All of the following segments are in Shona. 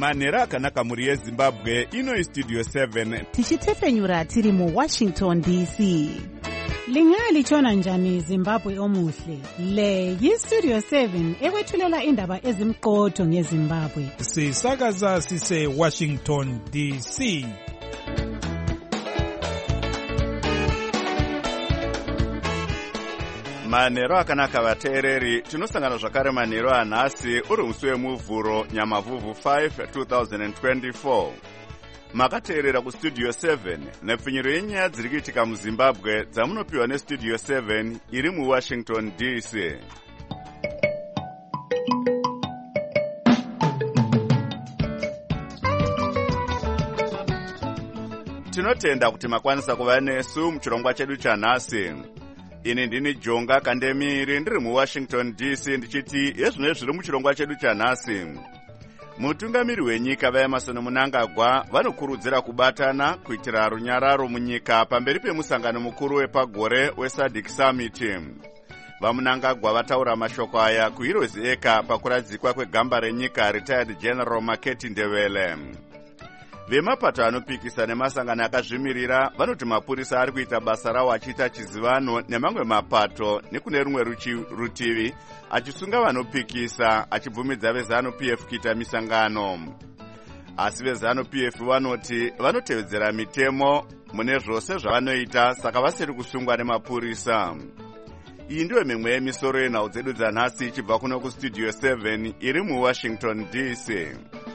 manhero akanaka mhuri yezimbabwe. Ino Studio 7 tichitefenyura tiri muWashington DC. Lingalitshona njani Zimbabwe omuhle? Le yiStudio 7 ekwethulela indaba ezimqotho ngeZimbabwe. Sisakaza sise Washington DC. manhero akanaka vateereri, tinosangana zvakare manhero anhasi uri musi wemuvhuro nyamavhuvhu 5 2024. Makateerera kuStudio 7 nepfinyiro yenyaya dziri kuitika muZimbabwe dzamunopiwa neStudio 7 iri muWashington DC. Tinotenda kuti makwanisa kuva nesu muchirongwa chedu chanhasi. Ini ndini Jonga Kandemiri ndiri muWashington DC ndichiti yezvino zviri muchirongwa chedu chanhasi. Mutungamiri wenyika vaEmerson Mnangagwa vanokurudzira kubatana kuitira runyararo munyika pamberi pemusangano mukuru wepagore weSADC Summit. VaMnangagwa vataura mashoko aya kuHeroes Acre pakuradzikwa kwegamba renyika Retired General Maketi Ndebele. Vemapato anopikisa nemasangano akazvimirira vanoti mapurisa ari kuita basa rawo achiita chizivano nemamwe mapato nekune rumwe rutivi achisunga vanopikisa achibvumidza veZANU-PF kuita misangano. Asi veZANU-PF vanoti vanotevedzera mitemo mune zvose zvavanoita, saka vasiri kusungwa nemapurisa. Iyi ndiyo mimwe yemisoro yenhau dzedu dzanhasi ichibva kuno kuStudio 7 iri muWashington DC.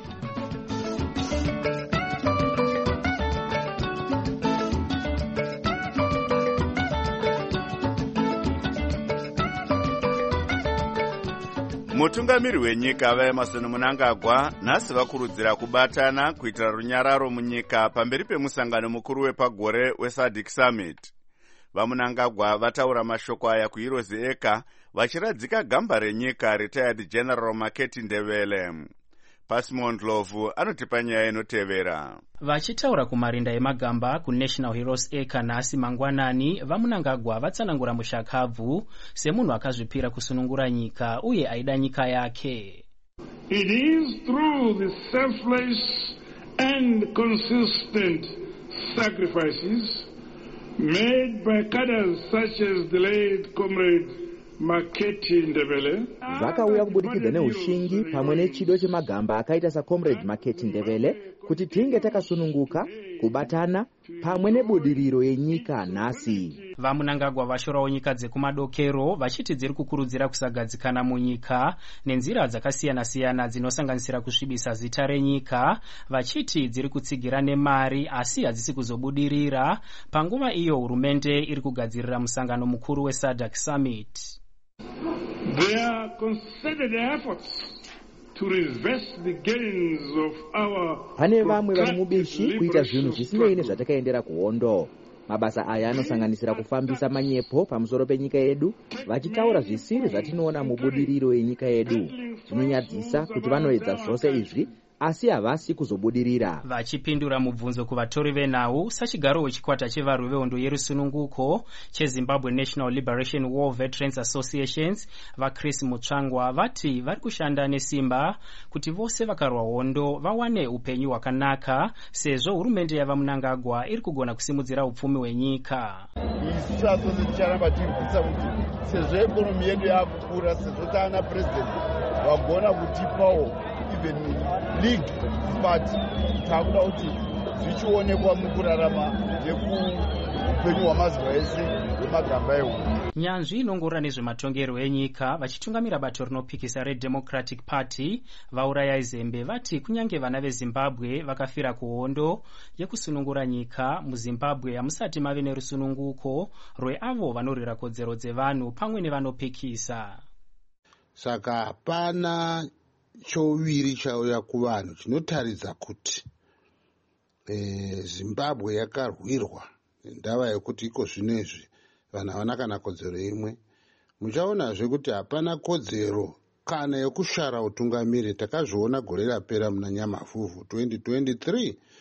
Mutungamiri wenyika vaEmerson Mnangagwa nhasi vakurudzira kubatana kuitira runyararo munyika pamberi pemusangano mukuru wepagore weSADC Summit. VaMnangagwa vataura mashoko aya kuHeroes Acre vachiradzika gamba renyika Retired General Maketi Ndebele. Pasimon Ndlovu anotipa nyaya inotevera. Vachitaura kumarinda emagamba kuNational Heroes Acre nhasi mangwanani, vaMnangagwa vatsanangura mushakabvu semunhu akazvipira kusunungura nyika uye aida nyika yake. It is through the selfless and consistent sacrifices made by cadres such as the late comrade Maketi Ndebele. Vakauya kubudikidza neushingi pamwe nechido chemagamba akaita saComrade Maketi Ndebele kuti tinge takasununguka kubatana pamwe nebudiriro yenyika nhasi. VaMnangagwa vashorawo nyika dzekumadokero vachiti dziri kukurudzira kusagadzikana munyika nenzira dzakasiyana-siyana dzinosanganisira kusvibisa zita renyika, vachiti dziri kutsigira nemari asi hadzisi kuzobudirira panguva iyo hurumende iri kugadzirira musangano mukuru weSADC Summit. There are concerted efforts to reverse the gains of our. Pane vamwe vari mubishi kuita zvinhu zvisinei nezvatakaendera kuhondo. Mabasa aya anosanganisira kufambisa manyepo pamusoro penyika yedu, vachitaura zvisiri zvatinoona mubudiriro yenyika yedu. Zvinonyadzisa kuti vanoedza zvose izvi asi havasi kuzobudirira. Vachipindura mubvunzo kuvatori venhau sachigaro wechikwata chevarwi vehondo yerusununguko cheZimbabwe National Liberation War Veterans Associations, vaChris Mutsvangwa vati vari kushanda nesimba kuti vose vakarwa hondo vawane upenyu hwakanaka sezvo hurumende yavaMnangagwa iri kugona kusimudzira upfumi hwenyika. Isu chasose ticharamba tirikutsa kuti sezvo ekonomi yedu yakukura, sezvo taana president vagona kutipawo even league but takuda kuti zvichionekwa mukurarama nekuupenyu hwamazuva ese hwemagamba ehu. Nyanzvi inongorora nezvematongero enyika vachitungamira bato rinopikisa reDemocratic Party vauraya izembe vati kunyange vana veZimbabwe vakafira kuhondo yekusunungura nyika muZimbabwe hamusati mave nerusununguko rweavo vanorwira kodzero dzevanhu pamwe nevanopikisa. Saka hapana choviri chauya kuvanhu chinotaridza kuti Zimbabwe yakarwirwa ndava yekuti iko zvinezvi vanhu havana kana kodzero imwe. Muchaonazve kuti hapana kodzero kana yekushara utungamiri. Takazviona gore rapera muna Nyamavhuvhu 2023.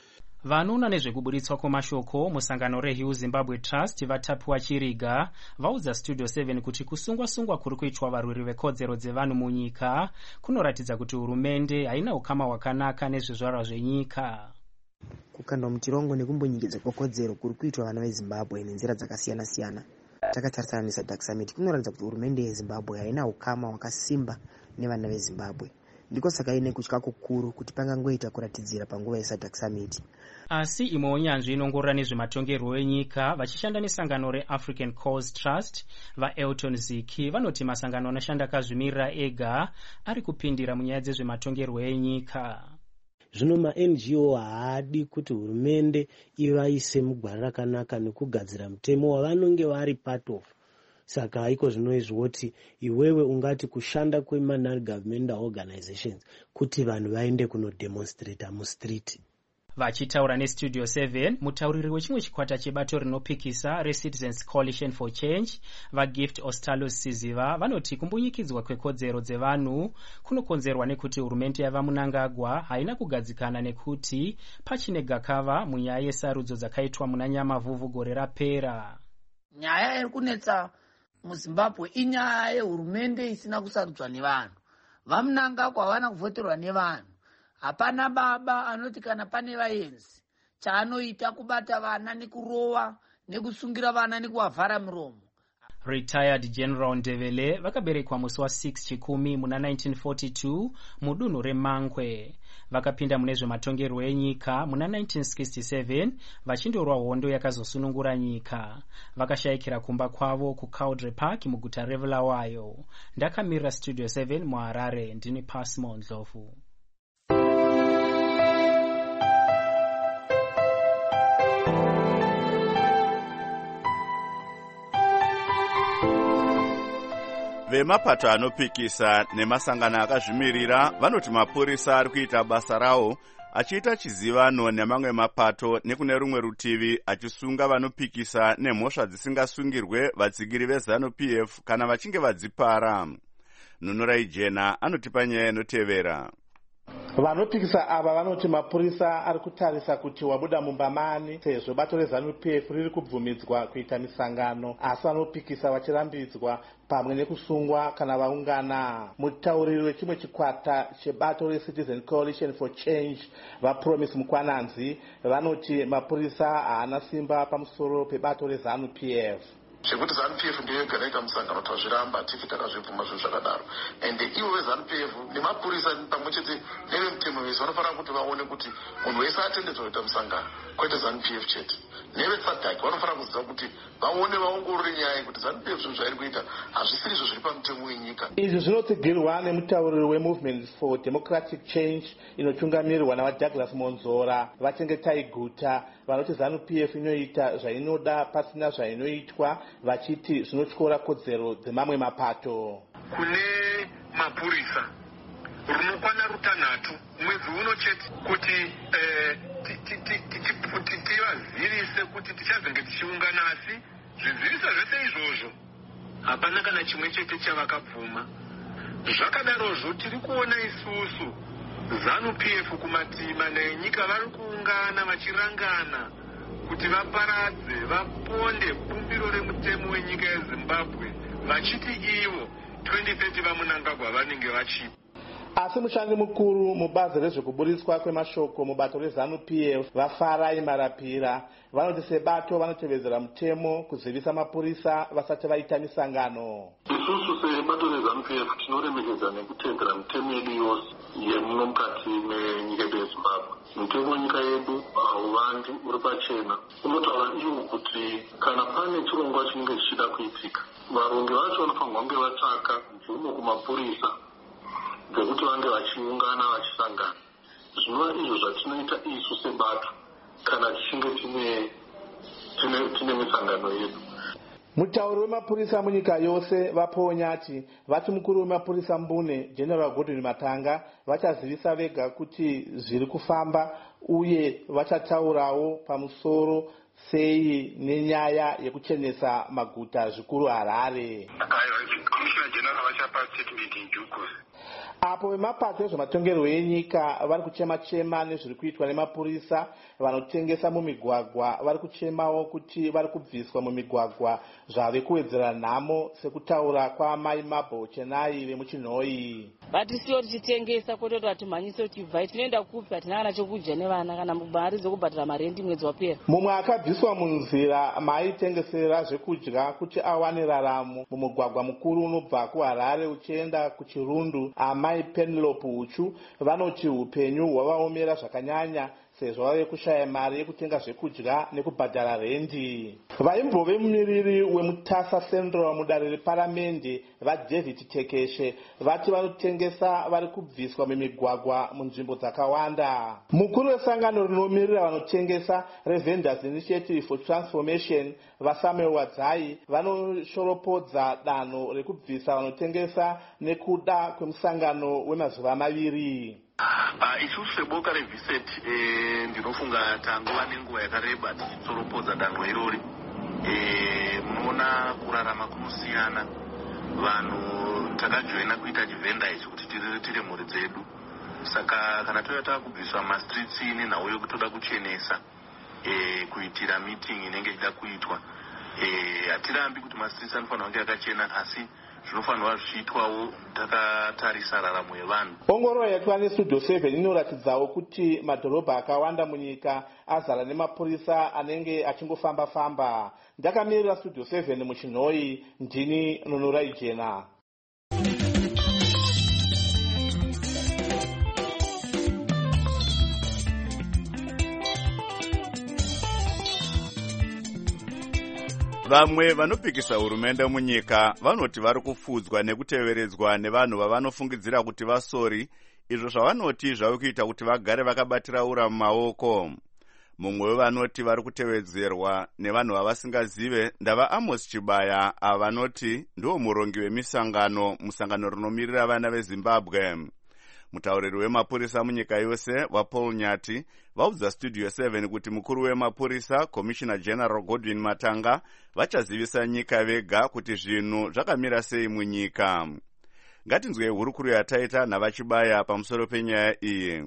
vanoona nezvekuburitswa kwemashoko musangano reHill Zimbabwe Trust vatapiwa Chiriga vaudza Studio 7 kuti kusungwa-sungwa kuri kuitwa varwiri vekodzero dzevanhu munyika kunoratidza kuti hurumende haina ukama hwakanaka nezvizvarwa zvenyika. Kukandwa muchirongo nekumbonyengedzwa kwekodzero kuri kuitwa vana veZimbabwe nenzira dzakasiyana-siyana takatarisana neSADC Summit kunoratidza kuti hurumende yeZimbabwe haina ukama hwakasimba nevana veZimbabwe. Ndiko saka ine kutya kukuru kuti pangangoita kuratidzira panguva yeSADC Summit. Asi imwe unyanzvi inongorora nezvematongerwo enyika vachishanda nesangano reAfrican Cause Trust vaElton Ziki vanoti masangano anoshanda akazvimirira ega ari kupindira munyaya dzezvematongerwo enyika. Zvino ma-NGO haadi kuti hurumende ivaise mugwara rakanaka nekugadzira mutemo wavanonge vari part of. Saka haiko zvinoizvoti iwewe ungati kushanda kwema-non-government organizations kuti vanhu vaende kunodemonstrata mustreet. Vachitaura neStudio 7, mutauriri wechimwe chikwata chebato rinopikisa reCitizens Coalition for Change vaGift Ostalos Siziva vanoti kumbunyikidzwa kwekodzero dzevanhu kunokonzerwa nekuti hurumende yavaMunangagwa haina kugadzikana nekuti pachine gakava munyaya yesarudzo dzakaitwa muna Nyamavhuvhu gore rapera. Nyaya iri kunetsa muZimbabwe inyaya yehurumende isina kusarudzwa nevanhu. VaMunangagwa havana kuvhoterwa nevanhu. Hapana baba anoti kana pane vaenzi chaanoita kubata vana nekurova nekusungira vana nekuvavhara miromo. Retired General Ndebele vakaberekwa musi wa6 chikumi muna 1942 mudunhu reMankwe. Vakapinda mune zvematongerwo enyika muna 1967 vachindorwa hondo yakazosunungura nyika. Vakashayikira kumba kwavo kuCaudre Park muguta reBulawayo. Ndakamirira Studio 7 muHarare ndini Pasmo Ndlovu. Vemapato anopikisa nemasangano akazvimirira vanoti mapurisa ari kuita basa rawo achiita chizivano nemamwe mapato nekune rumwe rutivi achisunga vanopikisa nemhosva dzisingasungirwe vatsigiri veZANU-PF kana vachinge vadzipara. Nunurai Jena anotipa nyaya inotevera. Vanopikisa ava vanoti mapurisa ari kutarisa kuti wabuda mumbamani sezvo bato reZANU-PF riri kubvumidzwa kuita misangano asi vanopikisa vachirambidzwa pamwe nekusungwa kana vaungana. Mutauriri wechimwe chikwata chebato reCitizen Coalition for Change vaPromise Mukwananzi vanoti mapurisa haana simba pamusoro pebato reZANU-PF. Zvekuti ZANU-PF ndiyo yega inoita musangano tazviramba tifi takazvibvuma zvinhu zvakadaro ende ivo veZANU-PF nemapurisa pamwe chete nevemutemo vese vanofanira kuti vaone kuti munhu wese atendedzwa kuita musangano kwete ZANU-PF chete. NeveSADC vanofanira kuziva kuti vaone vaongorore nyaya yekuti ZANU-PF zvinhu zvairi kuita hazvisiri izvo zviri pamutemo wenyika. Izvi zvinotsigirwa nemutauriri weMovement for Democratic Change inotungamirwa navaDouglas Monzora vachengetai guta vanoti ZANU-PF inoita zvainoda pasina zvainoitwa vachiti zvinotyora kodzero dzemamwe mapato. Kune mapurisa runokwana rutanhatu mwedzi uno chete kuti tivazirise kuti tichazenge tichiungana asi zviziviso zvese izvozvo hapana kana chimwe chete chavakabvuma. Zvakadarozvo tiri kuona isusu ZANU-PF kumatima nenyika vari kuungana vachirangana kuti vaparadze vaponde bumbiro remutemo wenyika yeZimbabwe vachiti ivo 2030 vaMunangagwa vanenge vachipa. Asi mushandi mukuru mubazi rezvekuburitswa kwemashoko mubato reZANU-PF vaFarai Marapira vanoti sebato vanotevedzera mutemo kuzivisa mapurisa vasati vaita misangano. Isusu sebato reZANU-PF tinoremekedza nekutevedzera mutemo yedu yose yemuno mukati menyika yedu yeZimbabwe. Mutemo wenyika yedu hauvandi uri pachena. Unotaura iwo kuti kana pane chirongwa chinenge chichida kuitika varongi vacho vanofanirwa kunge vatsvaka mvumo kumapurisa dzekuti vange vachiungana vachisangana. Zvinova izvo zvatinoita isu sebato kana tichinge tine misangano yedu. Mutauri wemapurisa munyika yose vaPonyati vati mukuru wemapurisa Mbune General Godwin Matanga vachazivisa vega kuti zviri kufamba uye vachataurawo pamusoro sei nenyaya yekuchenesa maguta zvikuru Harare. Commissioner General vachapa statement in due course. apo vemapato ezvematongerwo enyika vari kuchema-chema nezviri kuitwa nemapurisa vanotengesa mumigwagwa. Vari kuchemawo kuti vari kubviswa mumigwagwa zvave kuwedzera nhamo, sekutaura kwaamai Mabel Chenai vemuchinhoi. Vatisiwo tichitengesa kwete vatimhanyise kuti bvai tinoenda kupi, hatina kana chokudya nevana kana mari dzokubhadhara marendi mwedzi wapera. Mumwe akabviswa munzira maaitengesera zvekudya kuti awane raramo mumugwagwa mukuru unobva kuHarare uchienda kuChirundu. Amai Penelope Uchu vanoti upenyu hwavaomera zvakanyanya sezvo vave kushaya mari yekutenga zvekudya nekubhadhara rendi. Vaimbove mumiriri weMutasa Central mudare reparamende vaDavid Tekeshe vati vanotengesa vari kubviswa mumigwagwa munzvimbo dzakawanda. Mukuru wesangano rinomirira vanotengesa reVendors Initiative for Transformation vaSamuel Wadzai vanoshoropodza danho rekubvisa vanotengesa nekuda kwemusangano wemazuva maviri. Isusu seboka reViset ndinofunga tangova nenguva yakareba tichitsoropodza danho irori. Munoona kurarama kunosiyana. Vanhu takajoina kuita chivenda ichi kuti tiriritire mhuri dzedu. Saka kana toya takubviswa mastreets nenhau yokutoda kuchenesa kuitira meeting inenge ichida kuitwa, hatirambi kuti mastreets anofanira kunge akachena, asi zvinofanirwa zvichiitwawo takatarisa raramo yevanhu. Ongororo yaitwa neStudio 7 inoratidzawo kuti madhorobha akawanda munyika azara nemapurisa anenge achingofamba-famba. Ndakamirira Studio 7 muchinhoi, ndini Nunurai Jena. Vamwe vanopikisa hurumende munyika vanoti vari kufudzwa nekuteveredzwa nevanhu vavanofungidzira kuti vasori, izvo zvavanoti zvave kuita kuti vagare vakabatira ura mumaoko. Mumwe wevanoti vari kutevedzerwa nevanhu vavasingazive ndava Amos Chibaya, avanoti ndiwo murongi wemisangano musangano rinomirira vana veZimbabwe. Mutauriri wemapurisa munyika yose vaPaul Nyati vaudza Studio 7 kuti mukuru wemapurisa Commissioner General Godwin Matanga vachazivisa nyika vega kuti zvinhu zvakamira sei munyika. Ngatinzwe hurukuru yataita navaChibaya pamusoro penyaya iyi.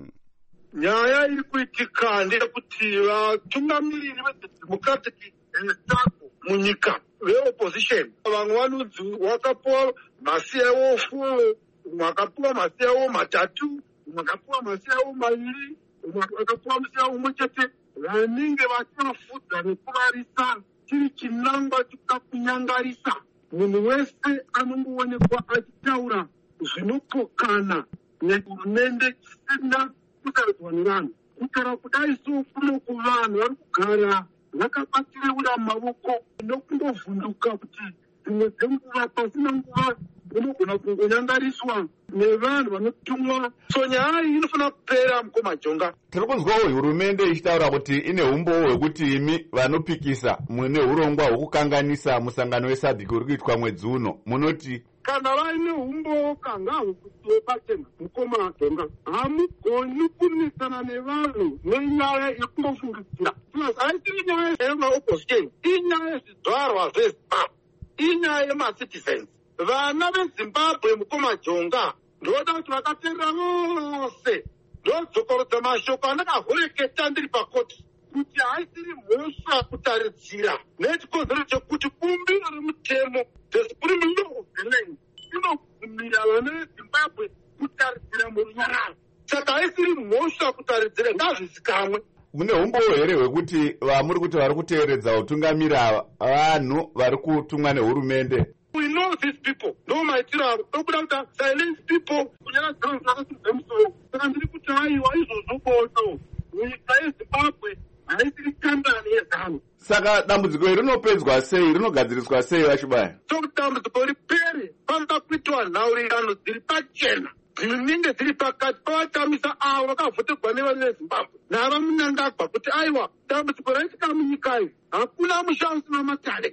Nyaya iri kuitika ndeyekuti vatungamiriri veDemocratic Struggle munyika veopposition vamwe vanonzi vakapiwa masi avo 4, wakapiwa masi avo 3, wakapiwa masi avo 2, wakapiwa masi avo 1 vanenge vachivafudza nekuvarisa chiri chinangwa chikuda kunyangarisa. Munhu wese anongoonekwa achitaura zvinopokana nehurumende isina kutaridzwa nevanhu. Kutaura kudai so kuno kuvanhu vari kugara vakabatire ura mavoko nokungovhunduka kuti dzimwe dzenguva pasina nguva unogona kungonyangariswa nevanhu vanotumwa. So nyaya iyi inofanira kupera mukoma Jonga. Tiri kunzwawo hurumende ichitaura kuti ine umbowo hwekuti imi vanopikisa mune urongwa hwokukanganisa musangano weSADC uri kuitwa mwedzi uno. Munoti kana vaine umboka ngahukutiwe pachena mukoma Jonga. Hamugoni kumisana nevanhu nenyaya yekungofungidzira. Haisiri nyaya yemaopposition, inyaya yezvidzvarwa zveZimbabwe, inyaya yemacitizens. Vana veZimbabwe mukoma Jonga ndoda kuti vakateerera vose ndodzokorodza mashoko andakahureketa ndiri pakoti kuti haisiri mhosva kutaridzira nechikonzero chekuti bumbiro remutemo the Supreme Law of the Land inobvumira vana veZimbabwe kutaridzira murunyararo. Saka haisiri mhosva kutaridzira, ngazvizikamwe. Mune umbowo here hwekuti vamuri kuti vari kuteeredza utungamira vanhu vari kutumwa nehurumende? We know these people. No maitiro avo tokuda kuti silence people kunyara dziro zvakasimudza musoro. Saka ndiri kuti haiwa izvozvo bodo nyika yeZimbabwe haisiri kandani yezano. Saka dambudziko iri rinopedzwa sei, rinogadziriswa sei vaChibaya? Tokuti dambudziko ripere panoda kuitwa nhaurirano dziri pachena dzinenge dziri pakati pavatamisa avo vakavhoterwa nevanhu veZimbabwe navamunangagwa kuti aiwa dambudziko raitika munyika iyi hakuna musha usina matare.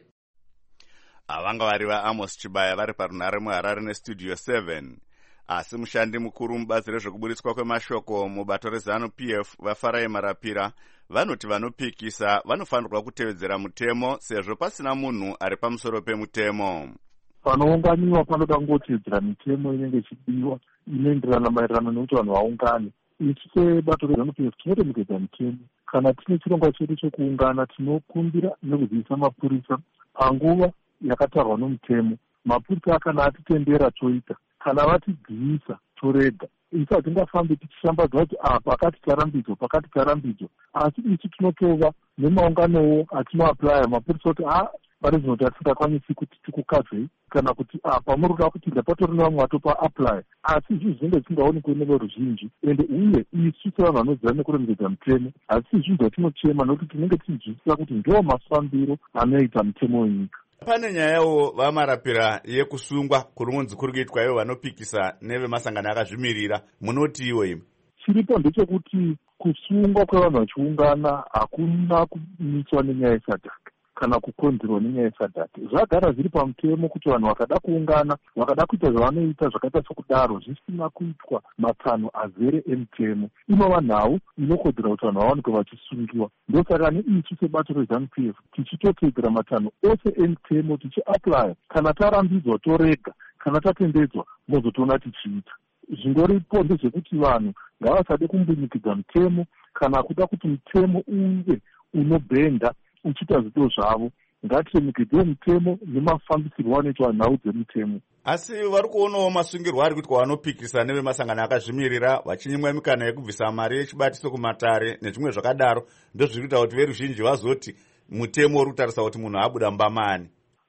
Avanga vari vaAmos Chibaya vari parunhare muHarare neStudio 7. Asi mushandi mukuru mubazi rezvekuburitswa kwemashoko mubato reZANU-PF vaFarai Marapira vanoti vanopikisa vanofanirwa kutevedzera mutemo sezvo pasina munhu ari pamusoro pemutemo. Panounganiwa panoda kungotevedzera mitemo inenge ichidiwa inoenderana maererano nekuti vanhu vaungane. Isu sebato reZANU-PF tinoremekedza mutemo. Kana tine chirongwa chedu chekuungana, tinokumbira nekuzivisa mapurisa panguva yakatarwa nomutemo. Mapurisa kana atitendera toita, kana vatidzivisa torega. Isu hatingafambi tichishambadza kuti pakati tarambidzwa, asi isu tinotova nemaunganowo atinoaplaya mapurisa kuti pane zvinhu tatisingakwanisi kuti tikukazvei, kana kuti pamuri kuda kuti patori nevamwe vatopa apply, asi izvi zvinenge zvisingaonekwi neveruzhinji. Ende uye isu sevanhu vanoziva nekuremedza mutemo, asi izvi zvatinochema nokuti tinenge tichizwisisa kuti ndo mafambiro anoita mutemo wenyika. Pane nyayawo vamarapira yekusungwa kurunzi kuri kuitwa ivo vanopikisa nevemasangano akazvimirira, munoti iwo imi? Chiripo ndechekuti kusungwa kwevanhu vachiungana hakuna kumitswa nenyaya yesadhaka kana kukonzerwa nenyaya yesadhaka. Zvagara zviri pamutemo kuti vanhu vakada kuungana, vakada kuita zvavanoita zvakaita sokudaro zvisina kuitwa matsano azere emutemo, inova nhau inokodzera kuti vanhu vawanikwe vachisungiwa. Ndosaka neisu sebato reZANU-PF tichitotedzera matsano ose emutemo tichiaplaya. Kana tarambidzwa torega, kana tatendedzwa mozotoona tichiita. Zvingoripo ndezvekuti vanhu ngavasade kumbunyikidza mutemo, kana kuda kuti mutemo uve unobhenda uchiita zvido zvavo. Ngatiremekedze mutemo nemafambisirwo anoitwa nhau dzemutemo. Asi vari kuonawo masungirwo ari kuitwa vanopikisa nevemasangano akazvimirira, vachinyimwa mikana yekubvisa mari yechibatiso kumatare nezvimwe zvakadaro, ndozviri kuita kuti veruzhinji vazoti mutemo uri kutarisa kuti munhu abuda mbamani.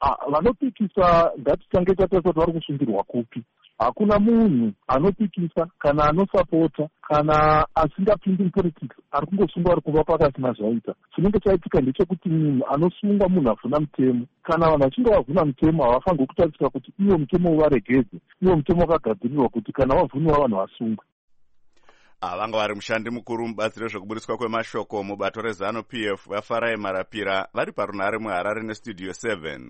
Vanopikisa ngatitange tatarisa kuti vari kusungirwa kupi. Hakuna munhu anopikisa kana anosapota kana asingapindi mupolitics ari kungosungwa ari kuva pakasina zvaita. Chinenge chaitika ndechekuti munhu anosungwa munhu avhuna mutemo. Kana vanhu vachinge vavhuna mutemo havafaniri kutarisira kuti iwo mutemo uvaregedze, iwo mutemo wakagadzirirwa kuti kana wavhuniwa vanhu vasungwe. Vanga vari mushandi mukuru mubazi rezvekuburiswa kwemashoko mubato reZANU-PF vaFarai Marapira vari parunhare muHarare neStudio 7.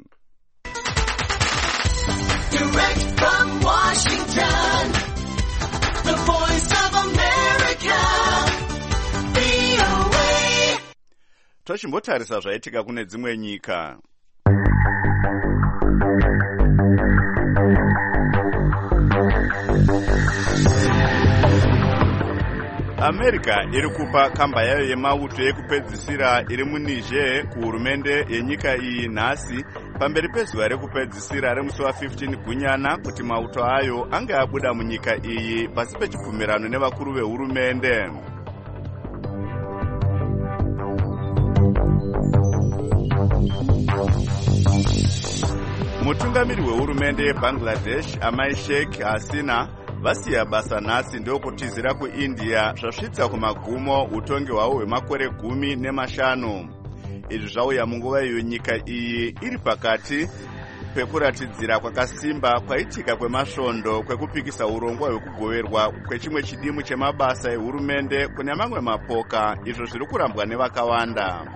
Direct from Washington, the voice of America, VOA. Tochimbotarisa zvaitika kune dzimwe nyika. America iri kupa kamba yayo yemauto yekupedzisira iri muNiger kuhurumende yenyika iyi nhasi pamberi pezuva rekupedzisira remusi wa15 Gunyana kuti mauto ayo ange abuda munyika iyi pasi pechibvumirano nevakuru vehurumende. Mutungamiri wehurumende yeBangladesh Amai Sheikh Hasina vasiya basa nhasi ndokutizira kuIndia zvasvitsa kumagumo utongi hwavo hwemakore 15. Izvi zvauya munguva iyo nyika iyi iri pakati pekuratidzira kwakasimba kwaitika kwemasvondo kwekupikisa urongwa hwekugoverwa kwechimwe chidimu chemabasa ehurumende kune mamwe mapoka, izvo zviri kurambwa nevakawanda.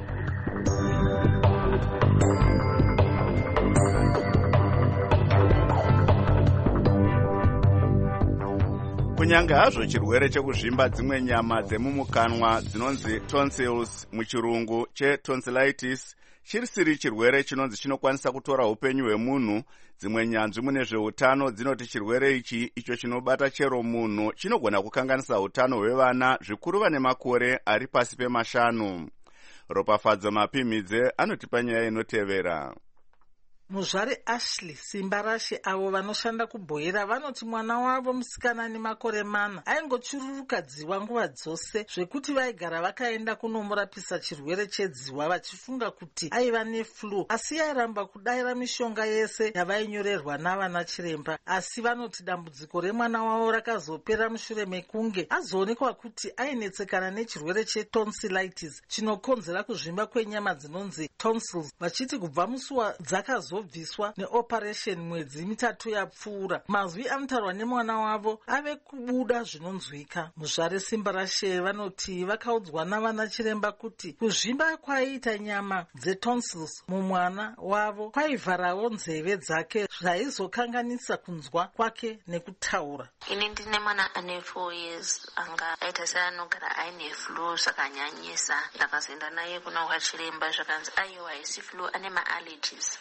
Kunyange hazvo chirwere chekuzvimba dzimwe nyama dzemumukanwa dzinonzi tonsils muchirungu chetonsillitis chirisiri chirwere chinonzi chinokwanisa kutora upenyu hwemunhu, dzimwe nyanzvi mune zveutano dzinoti chirwere ichi icho chinobata chero munhu chinogona kukanganisa utano hwevana zvikuru vane makore ari pasi pe5. Ropafadzo Mapimidze anotipa nyaya inotevera. Muzvare Ashley Simbarashe avo vanoshanda kubhoira vanoti mwana wavo musikana nemakore 4 aingochururuka dziwa nguva dzose zvekuti vaigara vakaenda kunomurapisa chirwere chedziwa vachifunga kuti aiva neflu, asi airamba kudaira mishonga yese yavainyorerwa navana chiremba. Asi vanoti dambudziko remwana wavo rakazopera mushure mekunge azoonekwa kuti ainetsekana nechirwere chetonsillitis chinokonzera kuzvimba kwenyama dzinonzi tonsils, vachiti kubva musi dzakazobviswa neoperation mwedzi 3 yapfuura. Mazwi anotarwa nemwana wavo ave kubuda zvinonzwika. Muzvare Simbarashe vanoti vakaudzwa navana chiremba kuti kuzvimba kwaiita nyama dzetonsils mumwana wavo kwaivharawo nzeve dzake zvaizokanganisa kunzwa kwake nekutaura. Ini ndine mwana ane 4 years anga aita seanogara aine flu zvakanyanyisa. Ndakazoenda naye kuna kwachiremba zvakanzi aiwa haisi flu, ane maallergies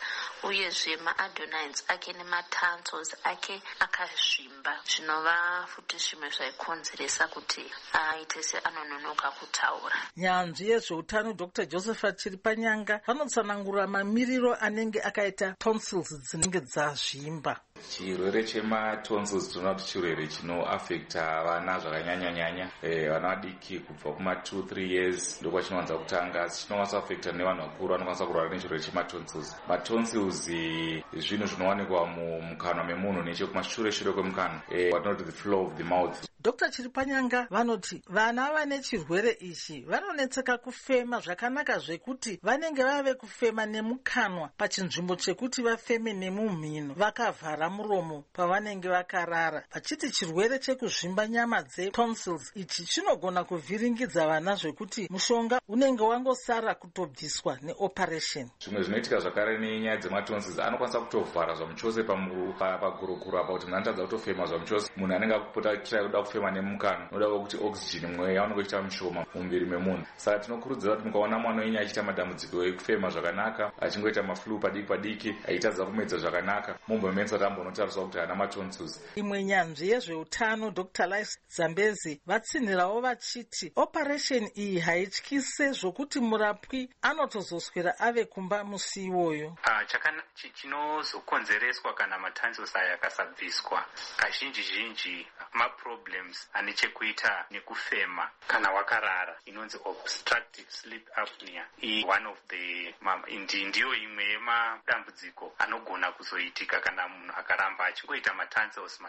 uyezve maadonides ake nematonsils ake akazvimba, zvinova futi zvimwe zvaikonzeresa kuti aite seanononoka kutaura. Nyanzvi yezveutano Dr. Josephat Chiripanyanga vanotsanangura mamiriro anenge akaita tonsils dzinenge dzazvimba. Chirwere chematonsils tinoona kuti chirwere chinoafekta vana zvakanyanya-nyanya, vana vadiki kubva kuma 2-3 years ndokwa chinowanza kutanga, asi chinokwanisa kuafekta nevanhu vakuru vanokwanisa kurwara nechirwere chematonsils. Matonsils zvinhu zvinowanikwa mumukanwa memunhu nechekumashure kwemukanwa, watinoti the floor of the mouth. Dr. Chiripanyanga vanoti vana vane chirwere ichi vanonetseka kufema zvakanaka zvekuti vanenge vave kufema nemukanwa pachinzvimbo chekuti vafeme nemumhino vakavhara muromo pavanenge vakarara, vachiti chirwere chekuzvimba nyama dzetonsils ichi chinogona kuvhiringidza vana zvekuti mushonga unenge wangosara kutobviswa neoperation. Zvimwe zvinoitika zvakare nenyaya dzematonsils, anokwanisa kutovhara zvamuchose pagurukuru apa kuti munhu anotadza kutofema zvamuchose. Munhu anenge akupota kuda kufema nemukanwa noda kuti oxygen mweya yaunenge uchiita mushoma mumuviri memunhu. Saka tinokurudzira kuti mukaona mwana wenyu achiita madambudziko ekufema zvakanaka, achingoita maflu padiki achitadza kumedza zvakanaka, mumbomensa kuti ambonotariswa kuti haana matonsils. Imwe nyanzvi yezveutano Dr. Lice Zambezi vatsinhirawo vachiti operation iyi haityise zvokuti murapwi anotozoswera ave kumba musi iwoyo. Chinozokonzereswa kana matonsils aya akasabviswa kazhinji maproblems ane chekuita nekufema kana wakarara, inonzi obstructive sleep apnea. One of the ndiyo imwe yemadambudziko anogona kuzoitika kana munhu akaramba achingoita matonsils,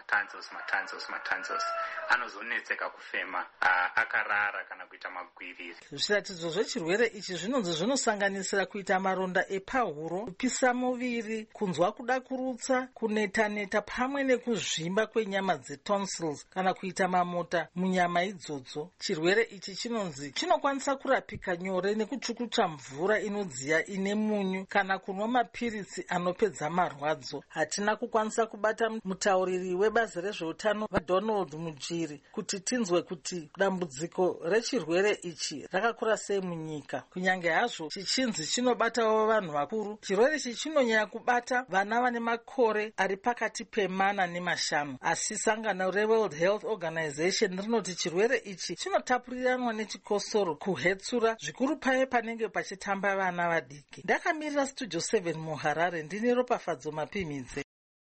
anozonetseka kufema akarara kana kuita magwiriri. Zviratidzo zvechirwere ichi zvinonzi zvinosanganisira kuita maronda epahuro, kupisa muviri, kunzwa kuda kurutsa, kuneta pamwe nekuzvimba kwenyama dzetonsils kana kuita mamota munyama idzodzo. Chirwere ichi chinonzi chinokwanisa kurapika nyore nekuchukucha mvura inodziya ine munyu kana kunwa mapiritsi anopedza marwadzo. Hatina kukwanisa kubata mutauriri webazi rezveutano vaDonald Mujiri kuti tinzwe kuti dambudziko rechirwere ichi rakakura sei munyika. Kunyange hazvo chichinzi chinobatawo vanhu vakuru, chirwere ichi chinonyanya kubata vana vane makore ari pakati pe4 ne5, asi sangano reWorld Health Organization rinoti chirwere ichi chinotapuriranwa nechikosoro, kuhetsura, zvikuru paye panenge pachitamba vana vadiki. Ndakamirira Studio 7 muHarare, ndine Ropafadzo Mapimidze.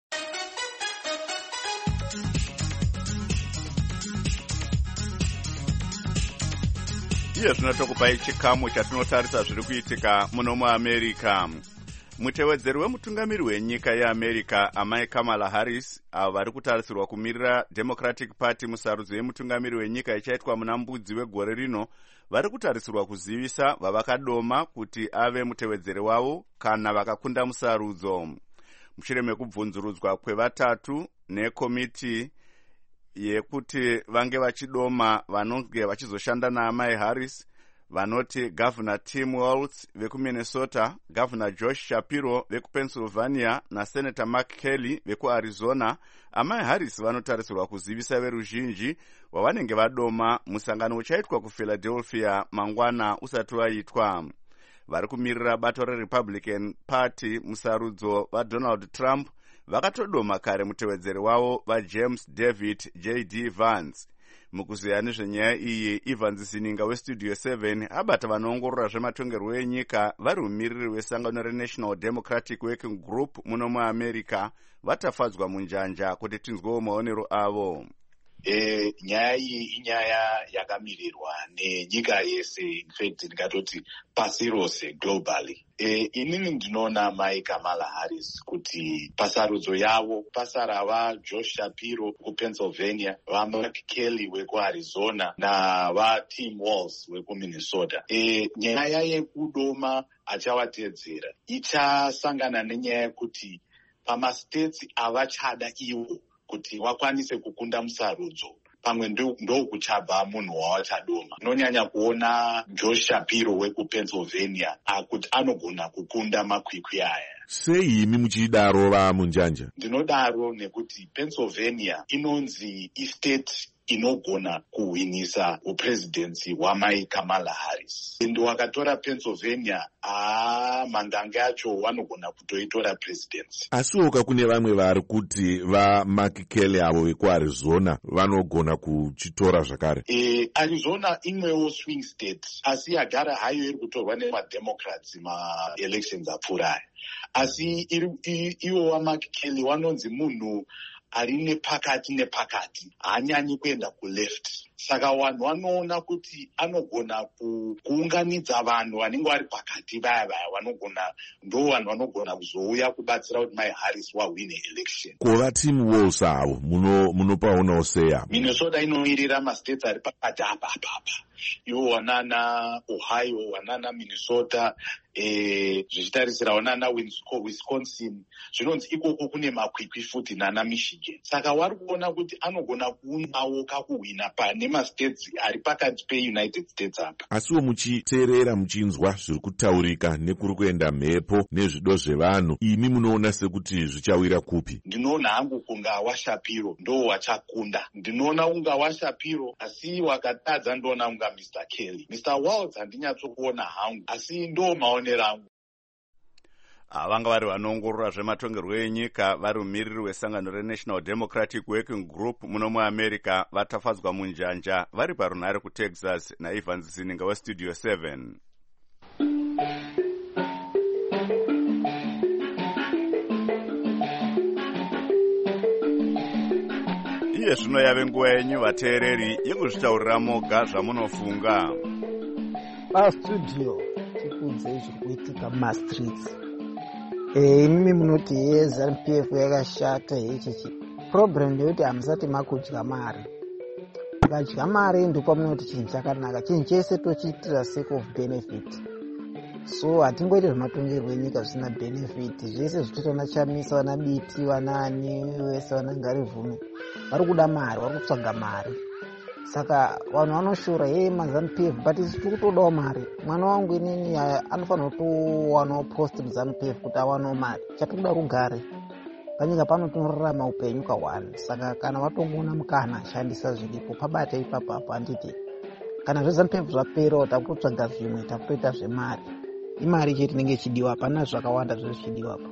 Iye zvinotokupai chikamu chatinotarisa zviri kuitika muno muAmerica. Mutevedzeri wemutungamiri wenyika yeAmerica amai Kamala Harris, avo vari kutarisirwa kumirira Democratic Party musarudzo yemutungamiri wenyika ichaitwa muna Mbudzi wegore rino, vari kutarisirwa kuzivisa vavakadoma kuti ave mutevedzeri wavo kana vakakunda musarudzo. Mushure mekubvunzurudzwa kwevatatu nekomiti yekuti vange vachidoma vanonge vachizoshanda naamai Harris, vanoti Governor Tim Walz vekuMinnesota, Governor Josh Shapiro vekuPennsylvania naSenator Mark Kelly vekuArizona, amai Harris vanotarisirwa kuzivisa veruzhinji wavanenge vadoma musangano uchaitwa kuPhiladelphia mangwana usati waitwa. Vari kumirira bato reRepublican Party musarudzo vaDonald Trump vakatodoma kare mutevedzeri wavo vaJames David J.D. Vance. Mukuziya nezvenyaya iyi, Evans Zininga weStudio 7 abata vanoongorora zvematongerwo enyika vari mumiriri wesangano reNational Democratic Working Group muno muAmerica, vatafadzwa munjanja kuti tinzwewo maonero avo. Nyaya iyi inyaya yakamirirwa nenyika yese, infact ndingatoti pasi rose globally. Inini ndinoona mai Kamala Harris kuti pasarudzo yavo pasara vaJosh Shapiro kuPennsylvania, vaMark Kelly wekuArizona navaTim Walz wekuMinnesota. Nyaya yekudoma achavatedzera ichasangana nenyaya yekuti pamastates avachada ivo kuti wakwanise kukunda musarudzo, pamwe ndo kuchabva munhu wawachadoma. Inonyanya kuona Josh Shapiro wekuPennsylvania akuti anogona kukunda makwikwi aya. Sei imi muchidaro vamunjanja? Ndinodaro nekuti Pennsylvania inonzi istate inogona kuwinisa upresidency hwamai Kamala Harris. Wakatora Pennsylvania, mandange acho wanogona kutoitora presidency. Asiwoka kune vamwe vari kuti vaMark Kelly avo vekuArizona vanogona kuchitora zvakare. Arizona imwewo swing state, asi yagara hayo iri kutorwa nemademocrats ma-elections apfuura. Asi iwo waMark Kelly wanonzi munhu ari nepakati, haanyanyi kuenda kuleft. Saka vanhu vanoona kuti anogona kuunganidza vanhu vanenge vari pakati vaya ndo vanhu vanogona kuzouya kubatsira kuti Mai Harris wawine election. Kuva Tim Walz avo munopaonawo sei apo? Minnesota inomirira mastates ari pakati apa. Iwo wanana Ohio, wanana Minnesota, zvichitarisira wanana Wisconsin. Zvinonzi ikoko kune makwikwi futi nana Michigan. Saka wari kuona kuti anogona kuunawo kakuhwina pane mastates ari pakati peUnited States apa. Asiwo muchiteerera muchinzwa zviri kutaurika nekuri kuenda mhepo nezvido zvevanhu, imi munoona sekuti zvichawira kupi? Ndinoona hangu kunga waShapiro ndo wachakunda. Ndinoona unga waShapiro, asi wakatadza ndoona unga Mr. Kelly. Mr. Walz handinyatsokuona hangu, asi ndo maonero angu. Vanga vari vanoongorora zvematongerwo enyika vari mumiriri wesangano reNational Democratic Working Group muno muAmerica vatafadzwa munjanja vari parunhare kuTexas naIvans Zininga weStudio 7. Iye zvino yave nguva yenyu vateereri yekuzvitaurira moga zvamunofunga. Pastudio tikuudzei zviri kuitika mumastreets. Imimi munoti ZANU-PF yakashata ichichi. Problem ndeyekuti hamusati makudya mari. Mukadya mari ndipo munoti chinhu chakanaka. Chinhu chese tochiitira sake of benefit. So hatingoiti zvematongerwo enyika zvisina benefit. Zvese zvitoitwa Chamisa, vana Biti, vanani vese vanangarivhumi. Vari kuda mari, vari kutsvaga mari. Saka vanhu vanoshora maZANU-PF but tiri kutodawo mari. Mwana wangu inini anofanira kutowanawo post muZANU-PF kuti awanawo mari. Chatikuda rugare. Panyika pano tinorarama upenyu kawanda. Saka kana watongoona mukana shandisa zviripo pabate ipapo handiti. Kana zveZANU-PF zvapera takutotsvaga zvimwe takutoita zvemari. Imari chete inenge ichidiwa, hapana zvakawanda zviri zvichidiwapo.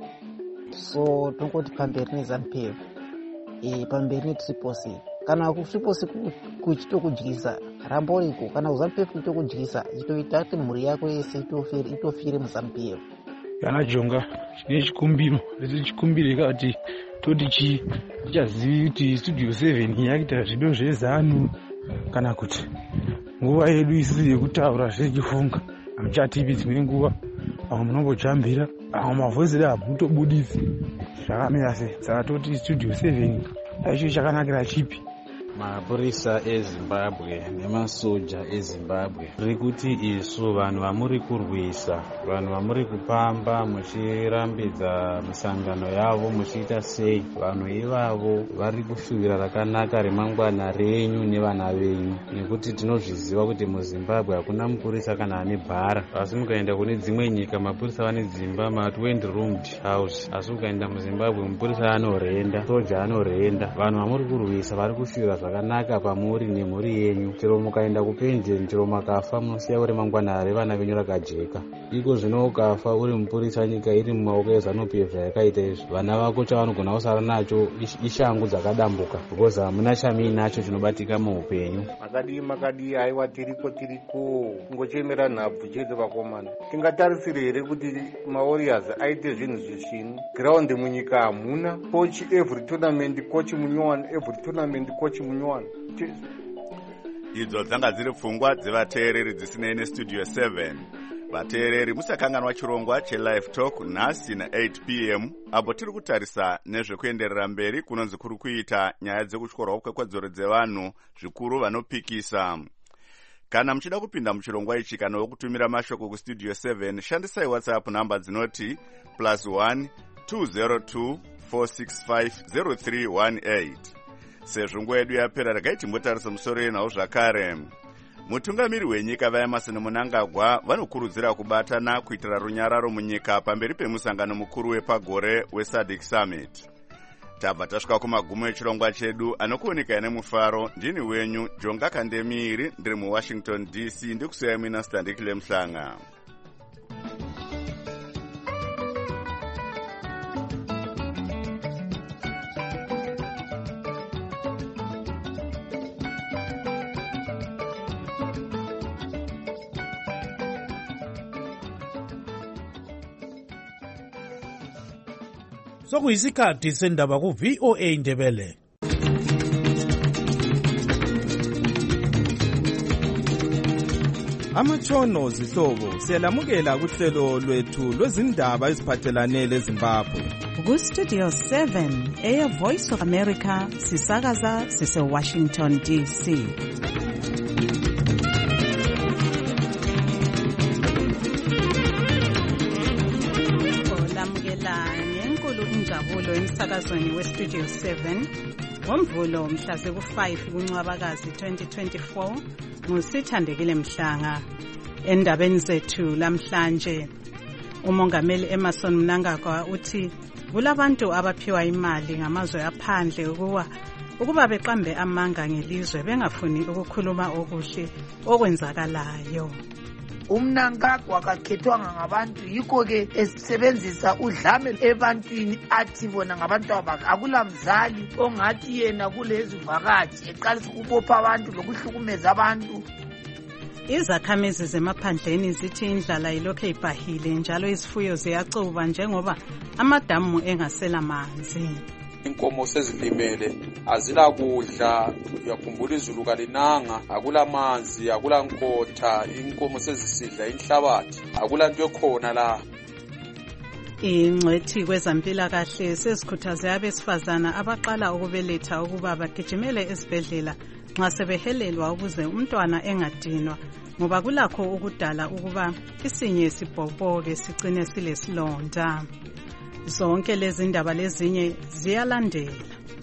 So tongoti pamberi neZANU-PF. Pamberi neTriposi. Kana kuTriposi kuchitokudyisa ramboriko, kana kuZANU-PF kuchitokudyisa chitoita kuti mhuri yako yese itofire muZANU-PF. Kana Jonga chine chikumbiro chikumbire kuti toti tichazivi kuti Studio 7 yakuita zvido zveZANU kana kuti nguva yedu isi yekutaura zvechifunga hamuchatipi dzimwe nguva, vamwe munombojambira, vamwe mavhoisi edu hamutobudisi. Zvakamira sei? Saka toti Studio 7 icho chakanakira chipi? Mapurisa eZimbabwe nemasoja eZimbabwe riri kuti isu vanhu vamuri kurwisa, vanhu vamuri kupamba muchirambidza misangano yavo muchiita sei, vanhu ivavo vari kushuvira rakanaka remangwana renyu nevana venyu, nekuti tinozviziva kuti muZimbabwe hakuna mupurisa kana ane bhara. Asi mukaenda kune dzimwe nyika mapurisa vane dzimba ma20 roomed house, asi ukaenda muZimbabwe mupurisa anorenda, soja anorenda. Vanhu vamuri kurwisa vari kushuvira zvakanaka pamuri nemhuri yenyu. Chero mukaenda kupenjeni, chero makafa munosiya uri mangwana revana venyu rakajeka. Iko zvino ukafa uri mupurisa nyika iri mumaoko eZANU-PF yakaita izvi, vana vako chavanogona kusara nacho ishangu dzakadambuka, because hamuna chamuinacho chinobatika muupenyu. Makadi aiwa tiriko kungochemera nhabvu chete vakomana. Tingatarisire here kuti maWarriors aite zvinhu zvishinu? Ground munyika hamuna, coach every tournament coach munyowani, every tournament coach munyowani. Idzo dzanga dziri pfungwa dzevateereri dzisinei neStudio 7. Vateereri musakanganwa chirongwa cheLive Talk nhasi na8 p.m. apo tiri kutarisa nezvekuenderera mberi kunonzi kuri kuita nyaya dzekutyorwa kwekodzero dzevanhu zvikuru vanopikisa. Kana muchida kupinda muchirongwa ichi kana wekutumira mashoko kuStudio 7, shandisai WhatsApp namba dzinoti +1 202 465 0318. Sezvo nguva yedu yapera, regai timbotarisa musoro yenhau zvakare. Mutungamiri wenyika vaEmerson Mnangagwa vanokurudzira kubatana kuitira runyararo munyika pamberi pemusangano mukuru wepagore weSADC Summit. tabva tasvika kumagumo echirongwa chedu anokuoneka nemufaro. Ndini wenyu Jonga Kandemiri, ndiri muWashington DC, ndikusiyai mina Standikile Mhlanga. Sokuyisikhathi sendaba ku-VOA Indebele. Amatshono zihlobo siyalamukela kuhlelo lwethu lwezindaba eziphathelane leZimbabwe. Ku-Studio 7 Air Voice of America sisakaza sise-Washington DC. Injabulo emsakazweni weStudio 7 ngomvulo mhla ku-5 kuNcwabakazi 2024 nguSithandekile Mhlanga. Endabeni zethu lamhlanje, uMongameli Emmerson Mnangagwa uthi kulabantu abaphiwa imali ngamazwe aphandle ukuba beqambe amanga ngelizwe bengafuni ukukhuluma okuhle okwenzakalayo. Umnangagwa akakhethwanga ngabantu, yikho-ke esebenzisa udlame ebantwini athi bona ngabantu abakhe. Akulamzali ongathi yena kulezi vakathi eqalisa ukubopha abantu lokuhlukumeza abantu. Izakhamizi zemaphandleni zithi indlala ilokhu ibhahile njalo izifuyo ziyacuba njengoba amadamu engasela manzi. Inkomo sezilimele, azilakudla, uyakhumbula izulu kalinanga, akulamanzi, akulankotha, inkomo sezisidla inhlabathi, akulanto ekhona la. Ingcwethi kwezempilakahle sezikhuthaze abesifazana abaqala ukubeletha ukuba bagijimele esibhedlela nxa sebehelelwa ukuze umntwana engadinwa, ngoba kulakho ukudala ukuba isinye sibhoboke sigcine silesilonda. Zonke lezi ndaba lezinye ziyalandela.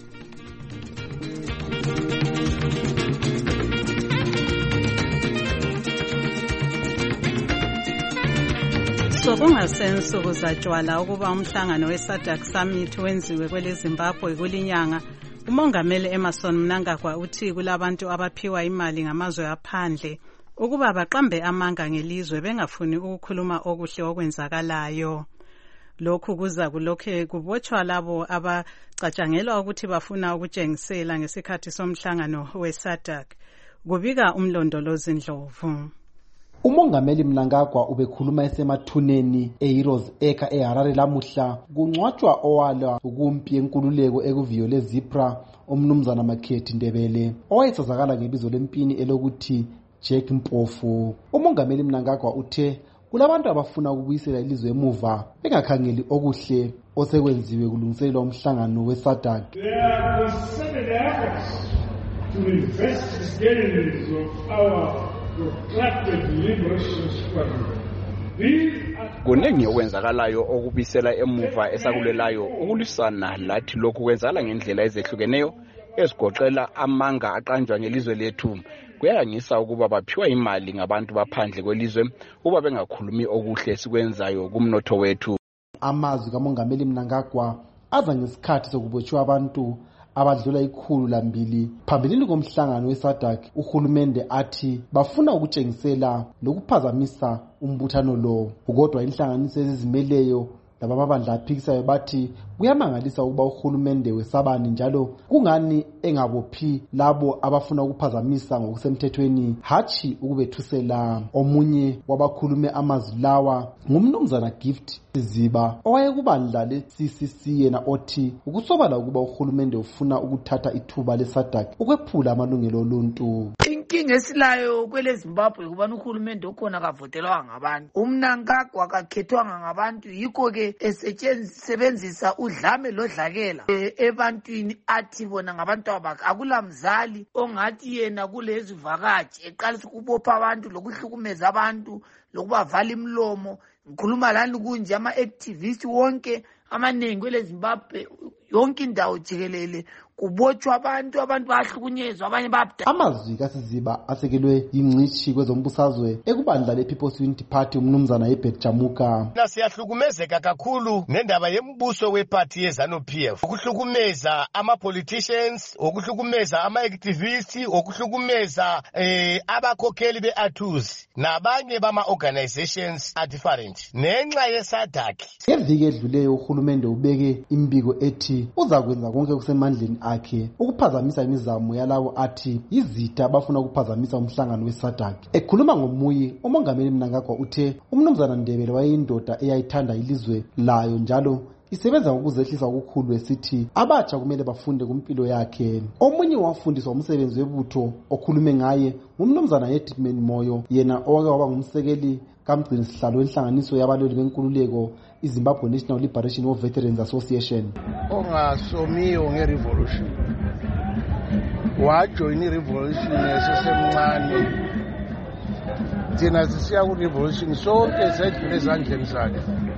Sokungasensuku zatshwala ukuba umhlangano weSADC Summit wenziwe kwele Zimbabwe kulinyanga. uMongameli Emmerson Mnangagwa uthi kulabantu abaphiwa imali ngamazwe aphandle ukuba baqambe amanga ngelizwe bengafuni ukukhuluma okuhle okwenzakalayo. Lokhu kuza kulokhe kubotshwa labo abacatshangelwa ukuthi bafuna ukutshengisela ngesikhathi somhlangano weSADC, kubika umlondolozi Ndlovu. uMongameli Mnangagwa ubekhuluma esemathuneni eHeroes Acre eHarare lamuhla kungcwatshwa owala ukumpi yenkululeko ekuviyole Zipra umnumzana Makhethi Ndebele owayesazakala ngebizo lempini elokuthi Jack Mpofu. uMongameli Mnangagwa uthe kulabantu abafuna ukubuyisela ilizwe emuva bengakhangeli okuhle osekwenziwe kulungiselelwa umhlangano weSADC. There are concerted efforts to invest the gains of our protracted liberation struggle. Kuningi okwenzakalayo okubisela emuva esakulelayo ukulwisana lathi lokhu kwenzakala ngendlela ezehlukeneyo ezigoqela amanga aqanjwa ngelizwe lethu. Kuyangisa ukuba baphiwa imali ngabantu baphandle kwelizwe uba bengakhulumi okuhle sikwenzayo kumnotho wethu. Amazwi kaMongameli Mnangagwa aza ngesikhathi sokubotshwa abantu abadlula 102 phambilini komhlangano weSADC. Uhulumende athi bafuna ukutshengisela lokuphazamisa umbuthano lo, kodwa inhlanganiso ezizimeleyo labamabandla aphikisayo bathi kuyamangalisa ukuba uhulumende wesabani njalo kungani engabophi labo abafuna ukuphazamisa ngokusemthethweni hatshi ukubethusela. Omunye wabakhulume amazwi lawa ngumnumzana Gift Ziba owayekubandla leCCC, yena othi ukusobala ukuba uhulumende ufuna ukuthatha ithuba leSADC ukwephula amalungelo oluntu. Inkinga esilayo kwele Zimbabwe kubana uhulumende okhona akavotelwa ngabantu. uMnangagwa akakhethwanga ngabantu, yikho-ke esebenzisa udlame lodlakela ebantwini athi bona ngabantu abakhe. Akulamzali ongathi yena kulezi vakathi eqalisa ukubopha abantu lokuhlukumeza abantu lokubavala imlomo. Ngikhuluma lani kunje ama-activist wonke amaningi kwele Zimbabwe, yonke indawo jikelele kubotshwa abantu bayahlukunyezwa abanye babda. Amazwi kaSiziba asekelwe yingcitshi kwezombusazwe ekubandla le-People's Unity Party umnumzana Herbert Jamuka. Siyahlukumezeka kakhulu nendaba yembuso weparty yeZANU-PF, ukuhlukumeza ama-politicians, ukuhlukumeza ama-activists, ukuhlukumeza abakhokheli be-ATUs nabanye bama-organizations are different. Nenxa yeSADC. Ngeviki edluleyo uhulumende ubeke imbiko ethi uzakwenza konke okusemandleni akhe ukuphazamisa imizamo yalabo athi izitha abafuna ukuphazamisa umhlangano weSADC. Ekhuluma ngomuyi, umongameli Mnangagwa uthe umnumzana Ndebele wayeyindoda eyayithanda ilizwe layo njalo isebenza ngokuzehlisa okukhulu esithi abatsha kumele bafunde kumpilo yakhe. Omunye wafundiswa umsebenzi webutho okhulume ngaye umnumzana Edmund Moyo, yena owake waba ngumsekeli kamgcini sihlalo enhlanganiso yabalweli benkululeko iZimbabwe National Liberation of Veterans Association. Ongasomiyo ngerevolution wajoyina irevolution esesemncane, thina sisiya kurevolution sonke sedlule ezandleni zakhe.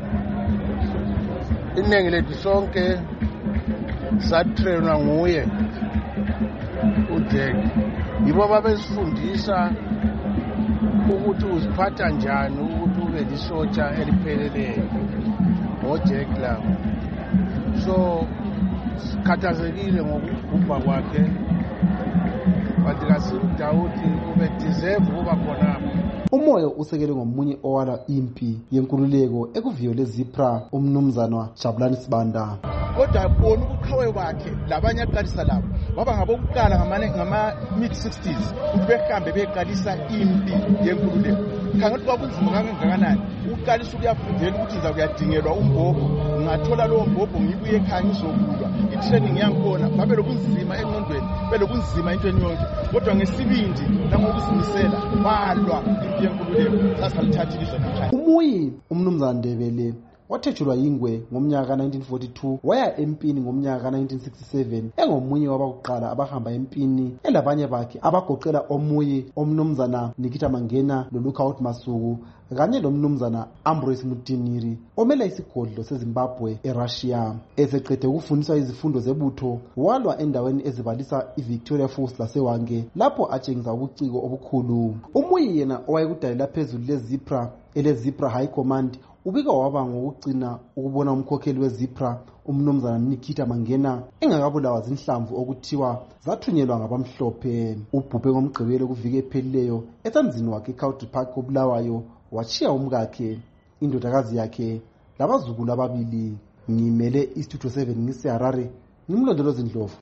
Iningi lethu sonke satrainwa nguye uJack, yibo babesifundisa ukuthi uziphatha njani ukuthi ube lisotsha elipheleleyo ngoJack lawo. So sikhathazekile ngokubhubha kwakhe, bathi kasimdawuthi ube deserve ukuba khonapho. Umoyo usekele ngomunye owala impi yenkululeko ekuviyo leZIPRA umnumzana Jabulani Sibanda. Kodwa bona ubuqhawe bakhe labanye aqalisa labo baba ngabokuqala ngama mid 60s ukuthi behambe beqalisa impi yenkululeko. Kangathi kwakunzima kangakanani uqalisa ukuyafundela ukuthi iza kuyadingelwa umbhobho, ngathola lowo mbhobho ngibuye ekhaya ngizokulwa. I-training yangikhona babe lobunzima engqondweni, belobunzima entweni yonke, kodwa ngesibindi nangokuzimisela balwa impi yenkululeko sasalithatha ilizwe namhlanje. Umuyi umnumzana Ndebele wathejulwa yingwe ngomnyaka ka1942 waya empini ngomnyaka ka1967 engomunye wabakuqala abahamba empini elabanye bakhe abagoqela omuyi omnumzana Nikita Mangena noLookout Masuku kanye nomnumzana Ambrose Mutiniri omele isigodlo seZimbabwe eRussia. Eseqede ukufundiswa izifundo zebutho walwa endaweni ezibalisa iVictoria Falls laseWange lapho atshengisa ubuciko obukhulu. Umuyi yena owayekudalela phezulu leZIPRA eleZIPRA High Command ubika waba ngokugcina ukubona umkhokheli weZIPRA umnumzana Nikita Mangena engakabulawa zinhlamvu okuthiwa zathunyelwa ngabamhlophe. Ubhubhe ngomgqibelo kuvike ephelileyo ethanzini wakhe eCountry Park obulawayo wachiya umkakhe, indodakazi yakhe labazukulu ababili. Ngimele iStudio 7 ngiseHarare, ngimlondolozi Ndlovu.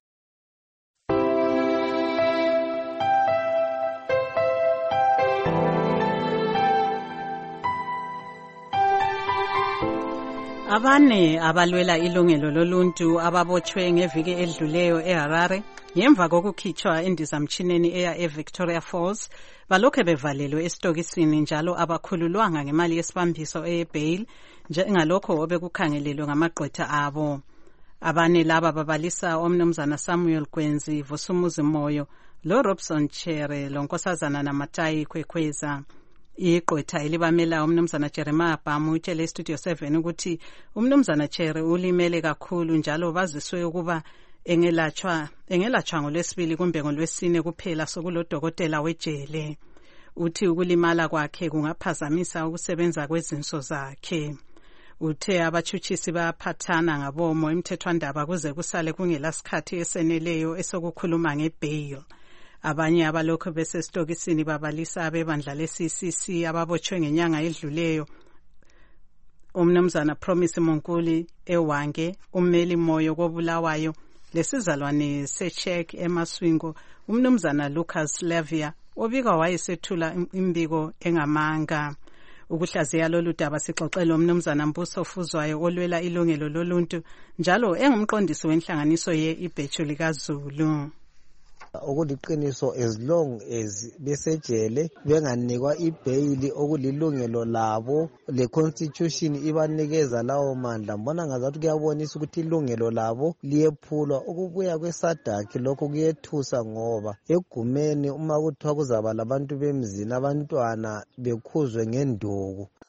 Abane abalwela ilungelo loluntu ababotshwe ngeviki edluleyo eHarare ngemva kokukhitshwa endizamtshineni eya eVictoria Falls balokhe bevalelwe esitokisini njalo abakhululwanga ngemali yesibambiso eyebail njengalokho obekukhangelelwe ngamagqwetha abo. Abane laba babalisa omnumzana Samuel Gwenzi, Vusumuzi Moyo, lo Robson Chere, lonkosazana Namatayi Kwekweza. Igqwetha elibamela umnumzana Jeremiah Bhamu utshele eStudio 7 ukuthi umnumzana Chere ulimele kakhulu njalo baziswe ukuba engelatshwa ngolwesibili kumbe ngolwesine kuphela sokulodokotela wejele. Uthi ukulimala kwakhe kungaphazamisa ukusebenza kwezinso zakhe. Uthe abatshutshisi baphathana ngabomo emthethwandaba kuze kusale kungelasikhathi eseneleyo esokukhuluma ngebail. Abanye abalokho besesitokisini babalisa abebandla leCCC ababotshwe ngenyanga edluleyo umnumzana Promise Monkuli eWange, ummeli Moyo kobulawayo, lesizalwane seCheck eMaswingo umnumzana Lucas Levia obika wayesethula imbiko engamanga. Ukuhlaziya lolu daba sixoxela umnumzana Mbuso Fuzwayo olwela ilungelo loluntu njalo engumqondisi wenhlanganiso ye-Ibheju likaZulu. Okuliqiniso as long as besejele benganikwa ibail okulilungelo labo, le constitution ibanikeza lawo mandla. Mbona ngazathi kuyabonisa ukuthi ilungelo labo liyephulwa. Ukubuya kweSADC lokho kuyethusa ngoba egumeni uma kuthiwa kuzaba labantu bemzini abantwana bekhuzwe ngenduku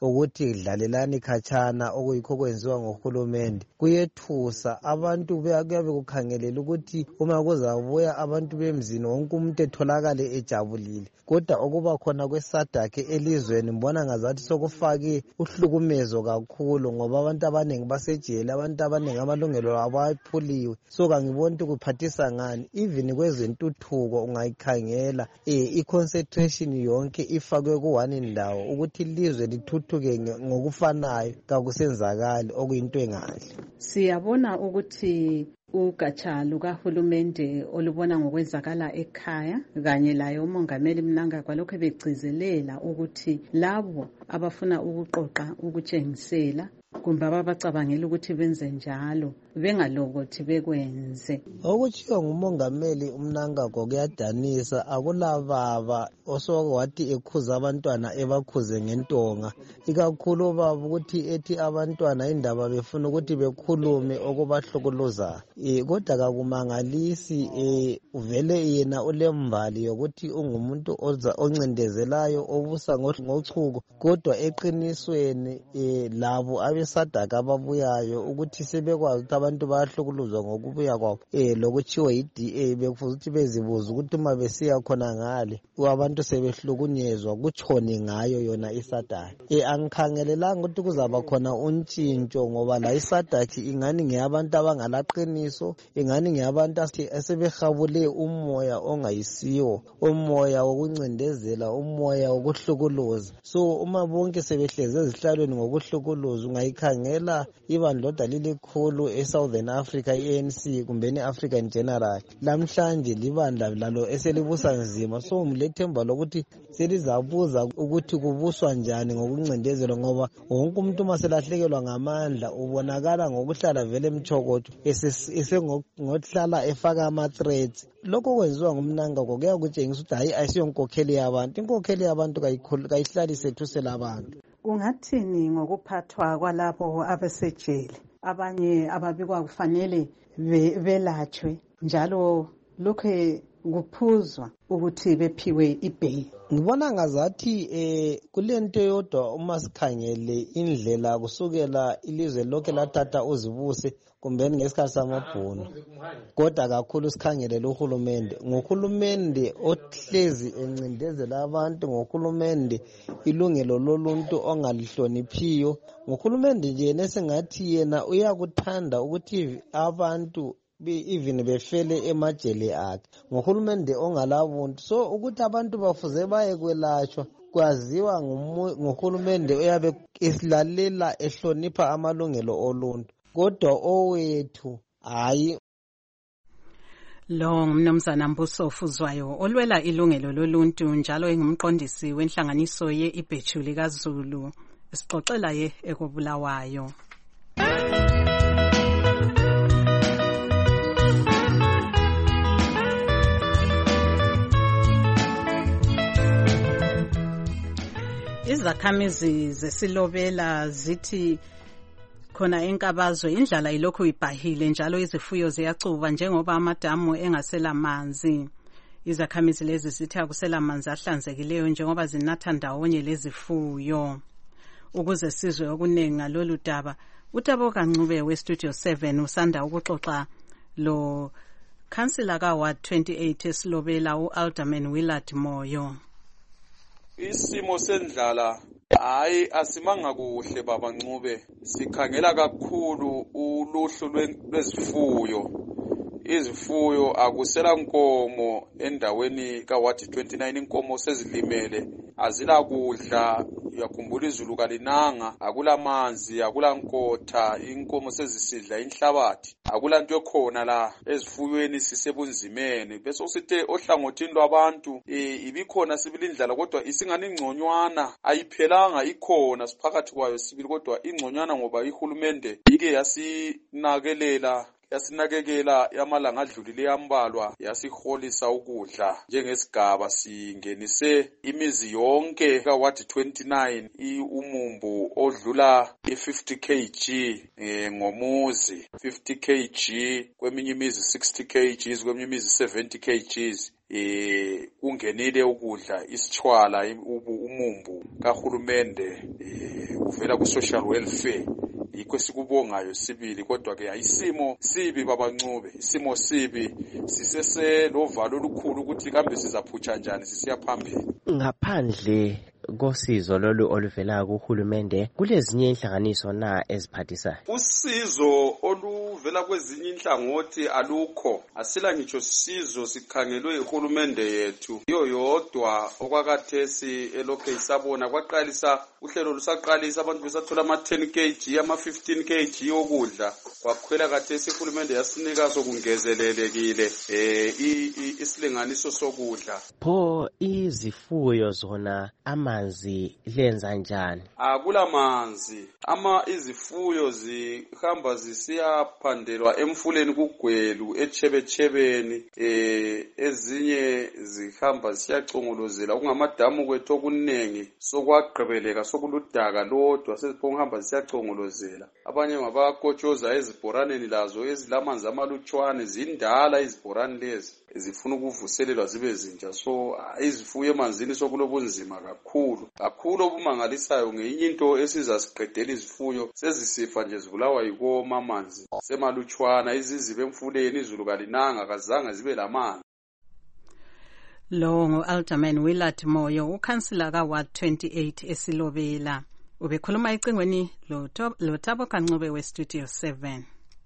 ukuthi dlalelani khatshana okuyikho kwenziwa ngohulumende kuyethusa abantu kuyabe kukhangelela ukuthi uma kuzabuya abantu bemzini wonke umuntu etholakale ejabulile kodwa okuba khona kwesadakhe elizweni mbona ngazathi sokufake uhlukumezo kakhulu ngoba abantu abaningi basejele abantu abaningi amalungelo abo aphuliwe so kangiboni ukuthi kuphathisa ngani even kwezentuthuko ungayikhangela i-concentration yonke ifakwe ku-one ndawo ukuthi ilizwe lithuthuke ngokufanayo kakusenzakali okuyinto engahle. Siyabona ukuthi ugatsha lukahulumende olubona ngokwenzakala ekhaya kanye laye umongameli Mnangagwa lokho begcizelela ukuthi labo abafuna ukuqoqa ukutshengisela kumbe ababacabangela ukuthi benze njalo bengalokothi bekwenze. Okutshiwo ngumongameli uMnangagwa kuyadanisa akulababa osowathi ekhuza abantwana ebakhuze ngentonga ikakhulu ubaba ukuthi ethi abantwana indaba befuna ukuthi bekhulume okubahlukuluza kodwa kakumangalisi uvele yena ulembali yokuthi ungumuntu oncindezelayo obusa ngochuku kodwa eqinisweni labo abesadaka ababuyayo ukuthi sebekwazi ukuthi abantu bayahlukuluzwa ngokubuya kwabo lokutshiwo yi-DA bekufuza ukuthi bezibuza ukuthi uma besiya khona ngale abantu sebehlukunyezwa kutshoni ngayo yona isadaki. Angikhangelelanga ukuthi kuzaba khona untshintsho ngoba la isadaki ingani ngeyabantu abangalaqiniso ingani ngeyabantu asebehabule umoya ongayisiwo umoya wokuncindezela umoya wokuhlukuluza so uma bonke sebehlezi ezihlalweni ngokuhlukuluza ungayikhangela ibandloda lilikhulu eSouthern Africa i-ANC kumbeni Africa in general lamhlanje libandla lalo eselibusa nzima so mlethemba lokuthi selizabuza ukuthi kubuswa njani ngokuncindezela ngoba wonke umuntu uma selahlekelwa ngamandla ubonakala ngokuhlala vele emchokotho esengohlala efaka ama-threats. Lokho kwenziwa nguMnangagwa kuyakutshengisa ukuthi hayi ayisiyonkokheli yabantu inkokheli yabantu kayihlali sethusela abantu. Ungathini ngokuphathwa kwalabo abesejele abanye ababikwa kufanele belatshwe njalo lokho kuphuzwa ukuthi bephiwe ibail? Ngibona ngazathi kulento yodwa uma sikhangele indlela kusukela ilizwe lonke lathatha uzibuse kumbeni ngesikhathi samabhunu kodwa kakhulu sikhangelela uhulumende ngohulumende ohlezi encindezela abantu ngohulumende ilungelo loluntu ongalihloniphiyo ngohulumende nje nesingathi yena uyakuthanda ukuthi abantu even befele emajele akhe ngohulumende ongalabuntu so ukuthi abantu bafuze baye kwelatshwa kwaziwa ngohulumende uyabe esilalela ehlonipha amalungelo oluntu kodwa owethu hayi. Lo ngumnumzana Mbuso Ofuzwayo olwela ilungelo loluntu njalo engumqondisi wenhlanganiso ye-Ibhejuli kaZulu sixoxela ye ekobulawayo. Izakhamizi zesilobela zithi khona enkabazwe indlala ilokhu ibhahile njalo izifuyo ziyacuba njengoba amadamu engasela manzi. Izakhamizi lezi zithi akusela manzi ahlanzekileyo njengoba zinatha ndawonye lezifuyo. Ukuze sizwe okuningi ngalolu daba uTabo Kancube weStudio 7 usanda ukuxoxa lo Councillor kaWard 28 esilobela uAlderman Willard Moyo. Isimo sendlala hayi asimanga kuhle baba Ncube sikhangela kakhulu uluhlu lwezifuyo izifuyo akusela nkomo endaweni kaWard 29 inkomo sezilimele azila kudla yakhumbula izulu kalinanga akulamanzi akulankotha inkomo sezisidla inhlabathi akulanto ekhona la ezifuyweni sisebunzimeni bese usithe ohlangothini lwabantu ibikhona sibili indlala kodwa isingani ingconywana ayiphelanga ikhona siphakathi kwayo sibili kodwa ingconywana ngoba ihulumende ike yasinakekela yamalanga adlulile yambalwa yasiholisa ukudla njengesigaba singenise imizi yonke kaWard 29 umumbu odlula i50 kg ngomuzi 50 kg kweminye imizi 60 kg kweminye imizi 70 kg kungenile ukudla isitshwala umumbu kahulumende uvela ku-social welfare. Yikho sikubongayo sibili, kodwa-ke ayisimo sibi babancube, isimo sibi, siseselovalo olukhulu ukuthi kambe sizaphutsha njani sisiya phambili. Ngaphandle kosizo lolu oluvela kuhulumende, kulezinye inhlanganiso na eziphathisayo? Usizo oluvela kwezinye inhlangothi alukho. Asila ngitsho sizo sikhangelwe ihulumende yethu iyo yodwa okwakathesi elokhu isabona kwaqalisa uhlelo lusaqalisa abantu besathola ama-10 kg ama-15 kg yokudla. Kwakhwela kathesi ihulumende yasinika sokungezelelekile isilinganiso sokudla. Pho izifuyo zona amanzi lenza njani? Akula manzi. Izifuyo zihamba zisiyaphandelwa emfuleni kuGwelu eChebechebeni, ezinye zihamba zisiyacongolozela kungamadamu kwethu okuningi sokwagqibeleka sokuludaka lodwa seziphongahamba zisiyacongolozela. Abanye ngabakotshoza ezibhoraneni lazo ezilamanzi amalutshwane, zindala izibhorani lezi zifuna ukuvuselelwa zibe zintsha. So izifuyo emanzini sokulobunzima kakhulu obumangalisayo. Ngeyinye into esizasiqedela izifuyo sezisifa nje zibulawa yikoma amanzi semalutshwana, izizibe emfuleni izulu kalinanga kazange zibe lamanzi. Lo ngu-Alderman Willard Moyo, ukhansila ka-Ward 28 eSilobela. Ubekhuluma ecingweni lo Thabo Kancube we-Studio 7.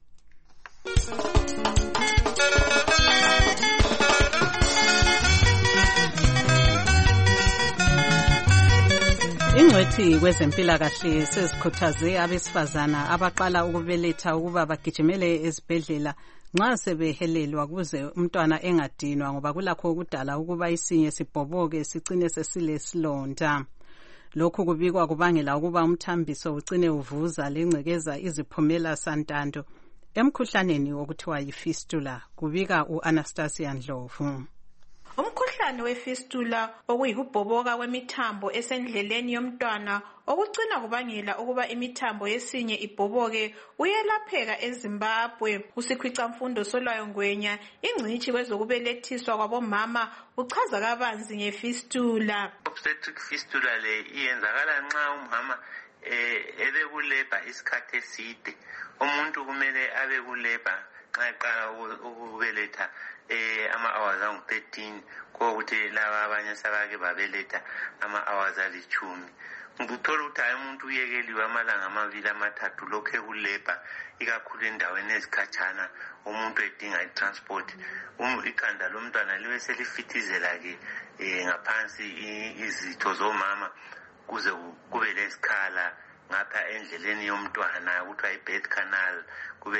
Ingcwethi kwezempilakahle sezikhuthaze abesifazana abaqala ukubeletha ukuba bagijimele ezibhedlela nxa sebehelelwa kuze umntwana engadinwa, ngoba kulakho ukudala ukuba isinye sibhoboke sicine sesilesilonda. Lokhu kubikwa kubangela ukuba umthambiso ucine uvuza lengcekeza iziphumela santando emkhuhlaneni okuthiwa yifistula, kubika u-Anastasia Ndlovu. Umkhuhlane wefistula okuyikubhoboka kwemithambo esendleleni yomntwana okucina kubangela ukuba imithambo yesinye ibhoboke uyelapheka eZimbabwe. Usikhwicamfundo Solwayo Ngwenya, ingcitshi kwezokubelethiswa kwabomama, uchaza kabanzi ngefistula. Obstetric fistula le iyenzakala nxa umama ebekuleba isikhathi eside. Umuntu kumele abekuleba nxa eqala ukubeletha ama-hours angu-13 kokuthi laba abanye sabake babeletha ama-hours ali-10. Ngikuthola ukuthi hayi umuntu uyekeliwe amalanga amabili amathathu lokhu ekulebha, ikakhulu endaweni ezikhatshana umuntu edinga i-transport. Ikhanda lomntwana libe selifithizela-ke ngaphansi izitho zomama kuze kube lesikhala ngapha endleleni yomntwana kuthiwa i-birth canal, kube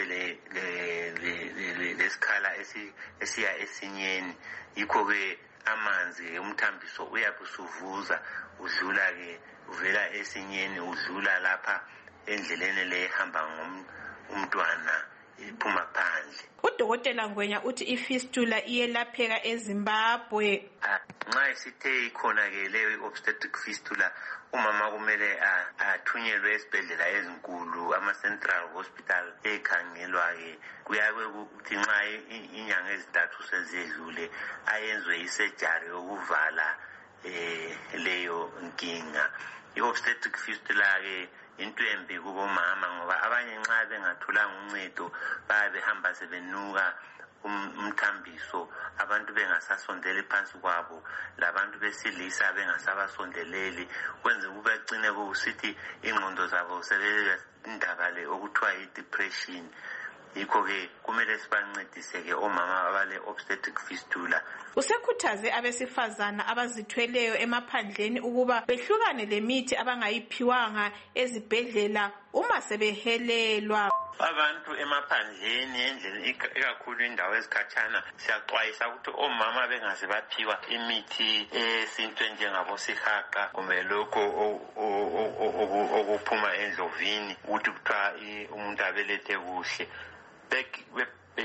lesikhala esiya esinyeni. Yikho-ke amanzi umthambiso uyabe usuvuza udlula-ke uvela esinyeni udlula lapha endleleni le ehamba umntwana iphuma phandle. Udokotela Ngwenya uthi ifistula iyelapheka eZimbabwe. Nxa isithe ikhona-ke leyo obstetric fistula, umama kumele athunyelwe esibhedlela ezinkulu, ama-central hospital ekhangelwa-ke. Kuyabe ukuthi nxa inyanga ezintathu sezedlule ayenzwe isejari yokuvala leyo nkinga. I-obstetric fistula-ke into embi kubomama ngoba abanye nxa bengatholanga uncedo bayabe behamba sebenuka umthambiso, abantu bengasasondeli phansi kwabo, labantu besilisa bengasabasondeleli, kwenza ukuba ecine kusithi ingqondo zabo sebendaba le okuthiwa yi-depression. Yikho-ke kumele sibancedise-ke omama abale obstetric fistula. Usekhuthaze abesifazana abazithweleyo emaphandleni ukuba behlukane lemithi abangayiphiwanga ezibhedlela uma sebehelelwa. Abantu emaphandleni endlini ikakhulu indawo ezikhatshana siyaxwayisa ukuthi omama bengaze baphiwa imithi esintu njengabosihaqa kumbe lokho okuphuma endlovini ukuthi kuthiwa umuntu abelethe kuhle.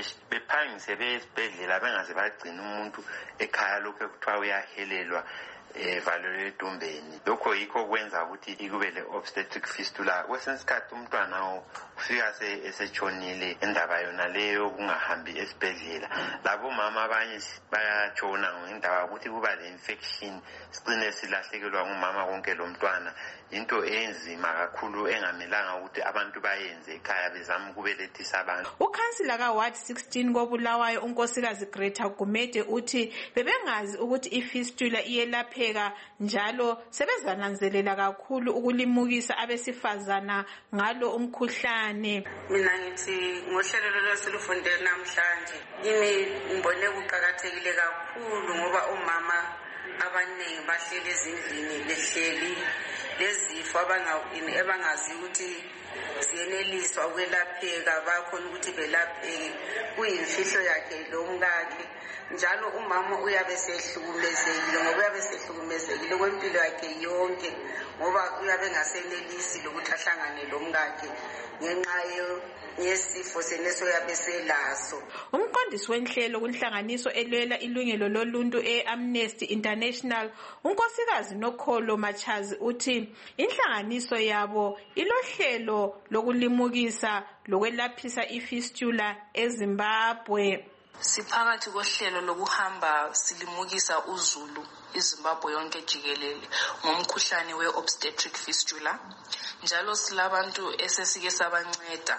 Bephangise besibhedlela bengaze bagcina umuntu ekhaya lokho ekuthiwa uyahelelwa valelwe edumbeni. Lokho yikho kwenza ukuthi kube le obstetric fistula. Kwesinye isikhathi umntwana ufika esetshonile indaba yona leyo kungahambi esibhedlela. Labo mama abanye bayatshona ngendaba ukuthi kuba le infection sicine silahlekelwa ngumama konke lo mntwana. Into enzima kakhulu engamelanga ukuthi abantu bayenze ekhaya bezama ukubelethisa abantu. Ukhansila kaWard 16 koBulawayo unkosikazi Greta Gumede uthi bebengazi ukuthi ifistula iyelapheka njalo sebezananzelela kakhulu ukulimukisa abesifazana ngalo umkhuhlane. Mina ngithi ngohlelo lwesilufunde namhlanje yimi ngibone kuqhakathekile kakhulu ngoba umama abaningi bahleli ezindlini behleli lezifo abangazi ukuthi ziyeneliswa ukwelapheka bakhona ukuthi belapheke kuyimfihlo yakhe lo mkakhe. Njalo umama uyabe sehlukumezekile ngoba uyabe sehlukumezekile kwempilo yakhe yonke ngoba uyabe ngasenelisi lokuthi ahlangane lo mkakhe ngenxa yesifo seneso yabe selaso. Umqondisi wenhlelo kunhlanganiso elwela ilungelo loluntu eAmnesty International unkosikazi Nokholo Machazi uthi inhlanganiso yabo ilohlelo lokulimukisa lokwelaphisa ifistula eZimbabwe. Siphakathi kohlelo lokuhamba silimukisa uzulu iZimbabwe yonke jikelele ngomkhuhlane we-obstetric fistula. Njalo silabantu esesike sabanceda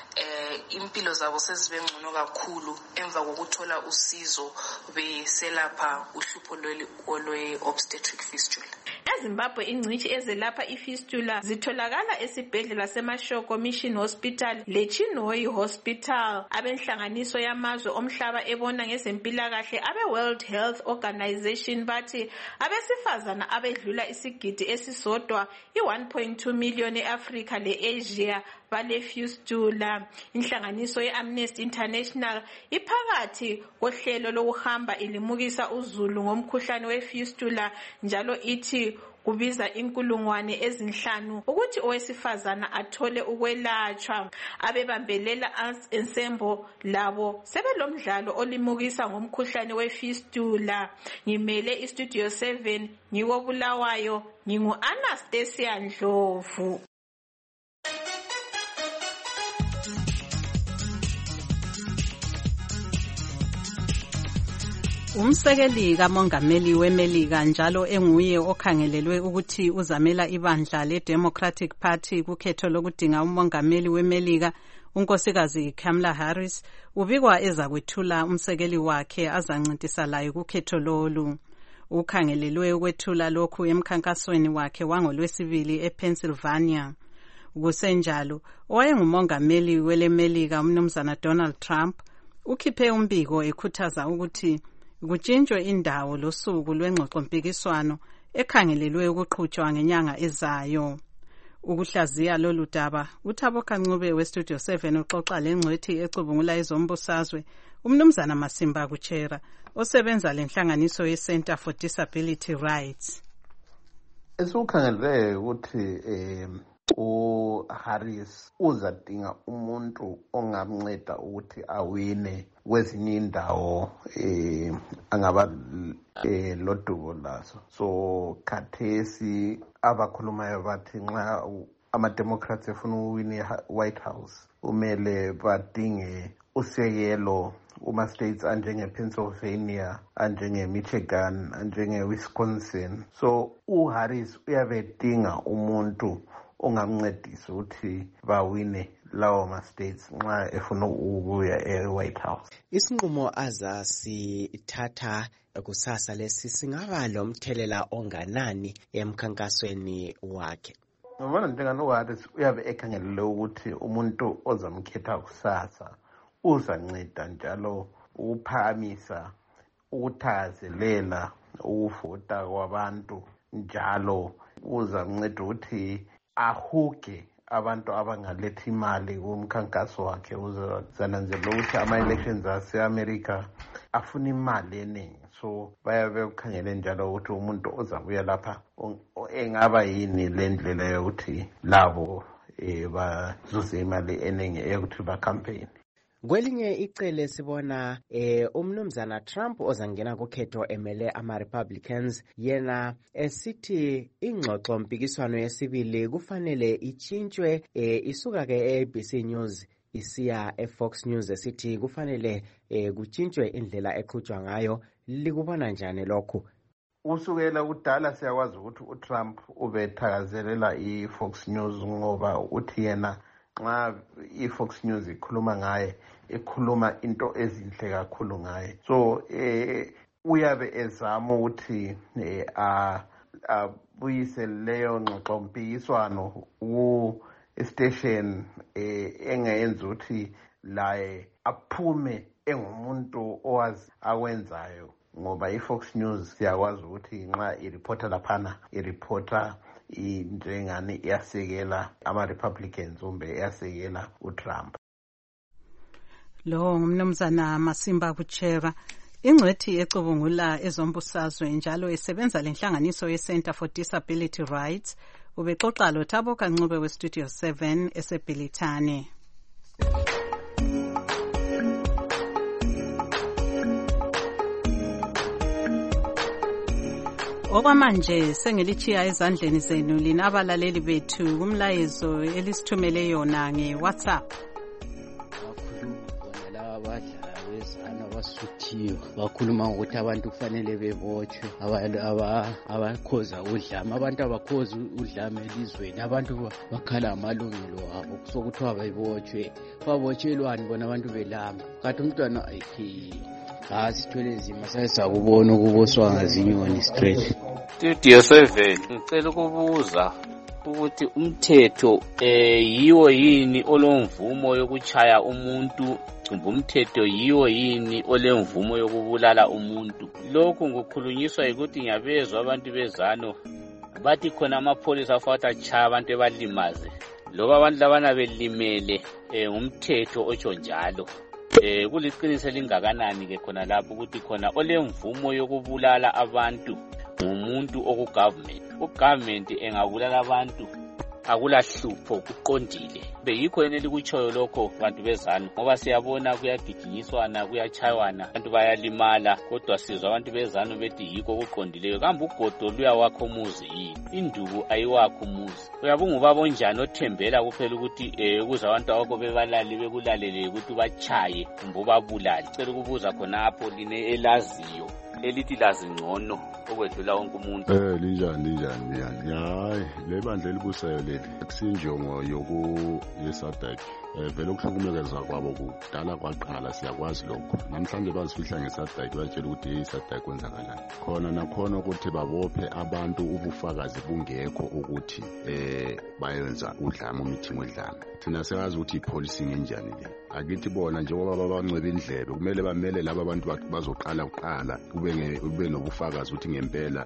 impilo zabo sezibe ngcono kakhulu emva kokuthola usizo beselapha uhlupho lwe-obstetric fistula. EZimbabwe ingcitshi ezelapha ifistula zitholakala esibhedlela seMashoko Mission Hospital leChinhoyi Hospital. Abenhlanganiso yamazwe omhlaba ebona ngezempilakahle abe-World Health Organization bathi abesifazana abedlula isigidi esisodwa i-1.2 million e-Afrika le-Asia bale fistula. Inhlanganiso yeAmnesty International iphakathi kohlelo lokuhamba ilimukisa uzulu ngomkhuhlane wefistula njalo ithi kubiza 5,000 ukuthi owesifazana athole ukwelatshwa. Abebambelela Arts Ensemble labo sebelomdlalo olimukisa ngomkhuhlane wefistula. Ngimele iStudio 7 ngikoBulawayo ngingu-Anastasia Ndlovu. Umsekeli kamongameli weMelika njalo enguye okhangelelwe ukuthi uzamela ibandla leDemocratic Party kukhetho lokudinga umongameli weMelika unkosikazi Kamala Harris ubikwa ezakwethula umsekeli wakhe azancintisa laye kukhetho lolu. Ukhangelelwe ukwethula lokhu emkhankasweni wakhe wangolwesibili ePennsylvania. Kusenjalo owayengumongameli weleMelika umnumzana Donald Trump ukhiphe umbiko ekhuthaza ukuthi kutshintshwe indawo losuku lwengxoxompikiswano ekhangelelwe ukuqhutshwa ngenyanga ezayo. Ukuhlaziya lolu daba uThabo Kancube weStudio 7 uxoxa lengcwethi ecubungula ezombusazwe umnumzana Masimba Kuchera osebenza lenhlanganiso yeCenter for Disability Rights. Esukhangelele ukuthi uHarris uzadinga umuntu ongamnceda ukuthi awine kwezinye indawo angaba lodubo laso. So khathesi abakhulumayo bathi nxa ama-Democrats efuna uwine White House umele badinge usekelo kuma-states anjenge-Pennsylvania, anjenge-Michigan, anjenge-Wisconsin. So uHarris uyabedinga umuntu ongamncedisa ukuthi bawine lawo ma-states nxa efuna ukuya e-White House. Isinqumo azasithatha kusasa lesi singaba lomthelela onganani emkhankasweni wakhe. Ngibona njengani uHarris uyabe ekhangelele ukuthi umuntu ozamkhetha kusasa uzanceda njalo ukuphakamisa ukuthakazelela ukuvota kwabantu, njalo uzamnceda ukuthi ahuge abantu abangalethi imali kumkhankaso wakhe. Uzananzela ukuthi ama-elections ase-America afuna imali eningi, so bayabe kukhangele njalo ukuthi umuntu ozabuya lapha engaba yini le ndlela yokuthi labo bazuze imali eningi eyokuthi bakhampeyini. Kwelinye icele sibona umnumzana Trump ozangena kukhetho emele ama-Republicans yena esithi ingxoxo mpikiswano yesibili kufanele itshintshwe isuka ke e-ABC News isiya e-Fox News esithi kufanele kutshintshwe indlela eqhutshwa ngayo. Likubona njani lokho? Usukela kudala siyakwazi ukuthi uTrump ubethakazelela i-Fox News ngoba uthi yena nxa i-Fox News ikhuluma ngaye ikhuluma into ezinhle kakhulu ngaye. So uyabe ezama ukuthi abuyise leyo ngxoxo mpikiswano ku-station engayenza ukuthi laye aphume engumuntu owazi akwenzayo, ngoba i-Fox News siyakwazi ukuthi nxa ireporta laphana ireporta njengani iyasekela ama-Republicans kumbe iyasekela uTrump. Lo ngumnumzana Masimba Kuchera, ingcwethi ecubungula ezombusazwe njalo esebenza lenhlanganiso ye-Center for Disability Rights. Ubexoxa lo Thabo Kancube we-Studio 7 eseBhilithane. Okwamanje sengilichiya ezandleni zenu lina abalaleli bethu kumlayezo elisithumele yona nge-WhatsApp. Abasuthiwe bakhuluma ukuthi abantu kufanele bebotshwe, abakhoza udlame, abantu abakhoza udlame elizweni, abantu bakhala amalungelo abo sokuthiwa babotshwe. Babotshelwani bona abantu belamba? Kanti umntwana sithwele nzima sayesakubona ukuboswa ngazinyoni straight. Studio 7 ngicela ukubuza ukuthi umthetho yiwo yini olomvumo yokuchaya umuntu, kumbe umthetho yiwo yini olemvumo yokubulala umuntu? Lokhu ngokukhulunyiswa ukuthi ngiyabezwa abantu bezano bathi khona amapholisa afathi achaya abantu ebalimaze, loba abantu labana belimele umthetho otsho njalo. Kuliqiniso lingakanani ke khona lapho ukuthi khona olemvumo yokubulala abantu ngumuntu okugovernment. Ugovernment engabulala abantu akulahlupho, kuqondile. Beyikho yena elikutshoyo lokho bantu bezana, ngoba siyabona kuyagijinyiswana, kuyachaywana, abantu bayalimala, kodwa sizwa abantu bezana bethi yikho kuqondileyo. Kambe ugodo luyawakho umuzi yini? Induku ayiwakho umuzi. Uyabe ungubaba onjani othembela kuphela ukuthi ukuze abantu awakho bebalali bekulalele ukuthi bachaye kumbe ubabulale? Cela ukubuza khonapho line elaziyo elithi lazi ngcono okwedlula wonke umuntu. Linjani hayi le bandla elibusayo leli akusinjongo yeSADC. Vele ukuhlukumeza kwabo kudala kwaqala, siyakwazi lokho. Namhlanje bazifihla ngeSADC batshela ukuthi iSADC kwenzakalani. Khona nakhona ukuthi babophe abantu ubufakazi bungekho ukuthi bayenza udlame, umithingi wedlame. Thina siyazi ukuthi ipolisi ngenjani le. Akithi bona njengoba babancwebe indlebe kumele bamele laba abantu bazoqala kuqala kube nobufakazi ukuthi ngempela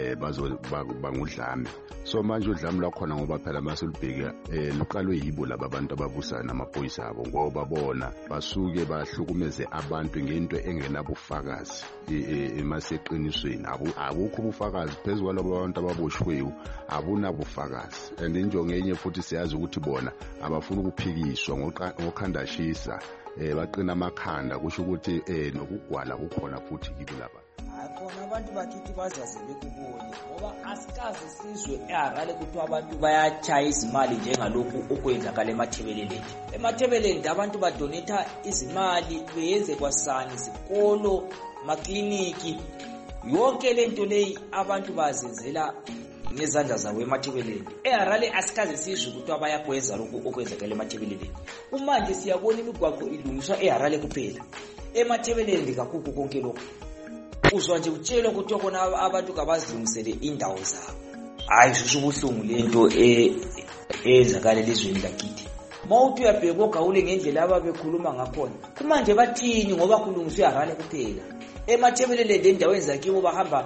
bangudlame. So manje udlame lwakhona ngoba phela maselubheka luqalwe yibo laba abantu ababusayo namaphoyisa abo, ngoba bona basuke bahlukumeze abantu ngento engenabufakazi emaseqinisweni. Abukho ubufakazi phezu kwalabo abantu ababoshweyo, abunabufakazi. And injongo enye futhi siyazi ukuthi bona abafuna ukuphikiswa ngokhandashisa, baqina amakhanda kusho ukuthi nokugwala kukhona futhi kibo laba. Khona abantu bakithi bazazele kubonye ngoba asikaze sizwe eHarare ukuthi abantu bayachaya izimali njengalokhu okwenzakala eMathebeleni. eMathebeleni abantu badonetha izimali beyenze kwasani izikolo, makliniki, yonke lento leyi abantu bazenzela ngezandla zabo eMathebeleni. eHarare asikaze sizwe ukuthi abayakwenza lokhu okwenzakala eMathebeleni. Manje siyabona imigwaqo ilungiswa eHarare kuphela, eMathebeleni kakukho konke lokhu. Uzwa nje utshelwa ukuthi khona abantu kabazilungisele indawo zabo. Hayi sisubuhlungu lento ezakala elizweni lakithi. Mawuthi uyabheka ogawule ngendlela ababekhuluma ngakhona, kumanje bathini ngoba kulungiswe eHarare kuphela? eMathebeleni lendaweni zakibo bahamba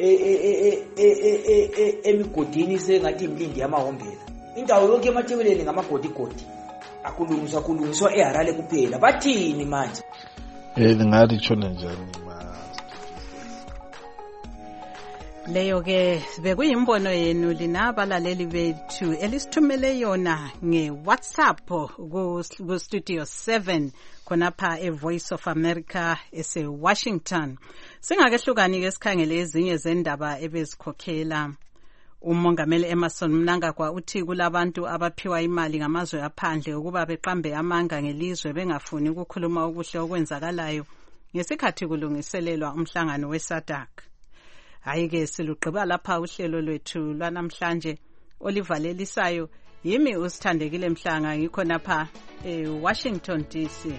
emigodini sengathi imlindi yamahombela. Indawo yonke eMathebeleni ngamagodigodi. Kulungiswa eHarare kuphela. Bathini manje? Ngathi tshona njani Leyo ke bekuyimbono yenu lina abalaleli bethu elisithumele yona nge-WhatsApp ku Studio 7 khonapha e-Voice of America ese-Washington. Singakehlukani ke sikhangele ezinye zendaba ebezikhokhela. Umongameli Emmerson Mnangagwa uthi kulabantu abaphiwa imali ngamazwe aphandle ukuba beqambe amanga ngelizwe bengafuni ukukhuluma okuhle okwenzakalayo ngesikhathi kulungiselelwa umhlangano we-SADC. Hayi-ke silugqiba lapha uhlelo lwethu lwanamhlanje olivalelisayo yimi usithandekile Mhlanga ngikhonapha eWashington DC.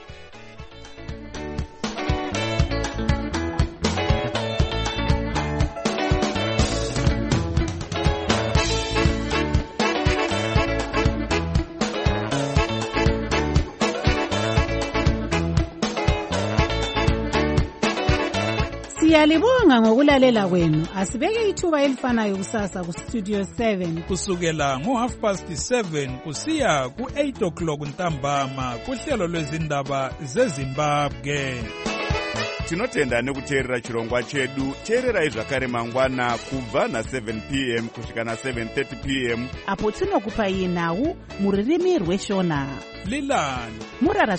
Siyalibonga ngokulalela kwenu. Asibeke ithuba elifanayo kusasa ku Studio 7 kusukela ngo7:30 kusiya ku8:00 ntambama kuhlelo lwezindaba zeZimbabwe. Tinotenda nekuteerera chirongwa chedu. Teererai zvakare mangwana kubva na7 p.m. kusvika na7:30 p.m. apo tinokupai nhau muririmi rweshona. Lilani Murara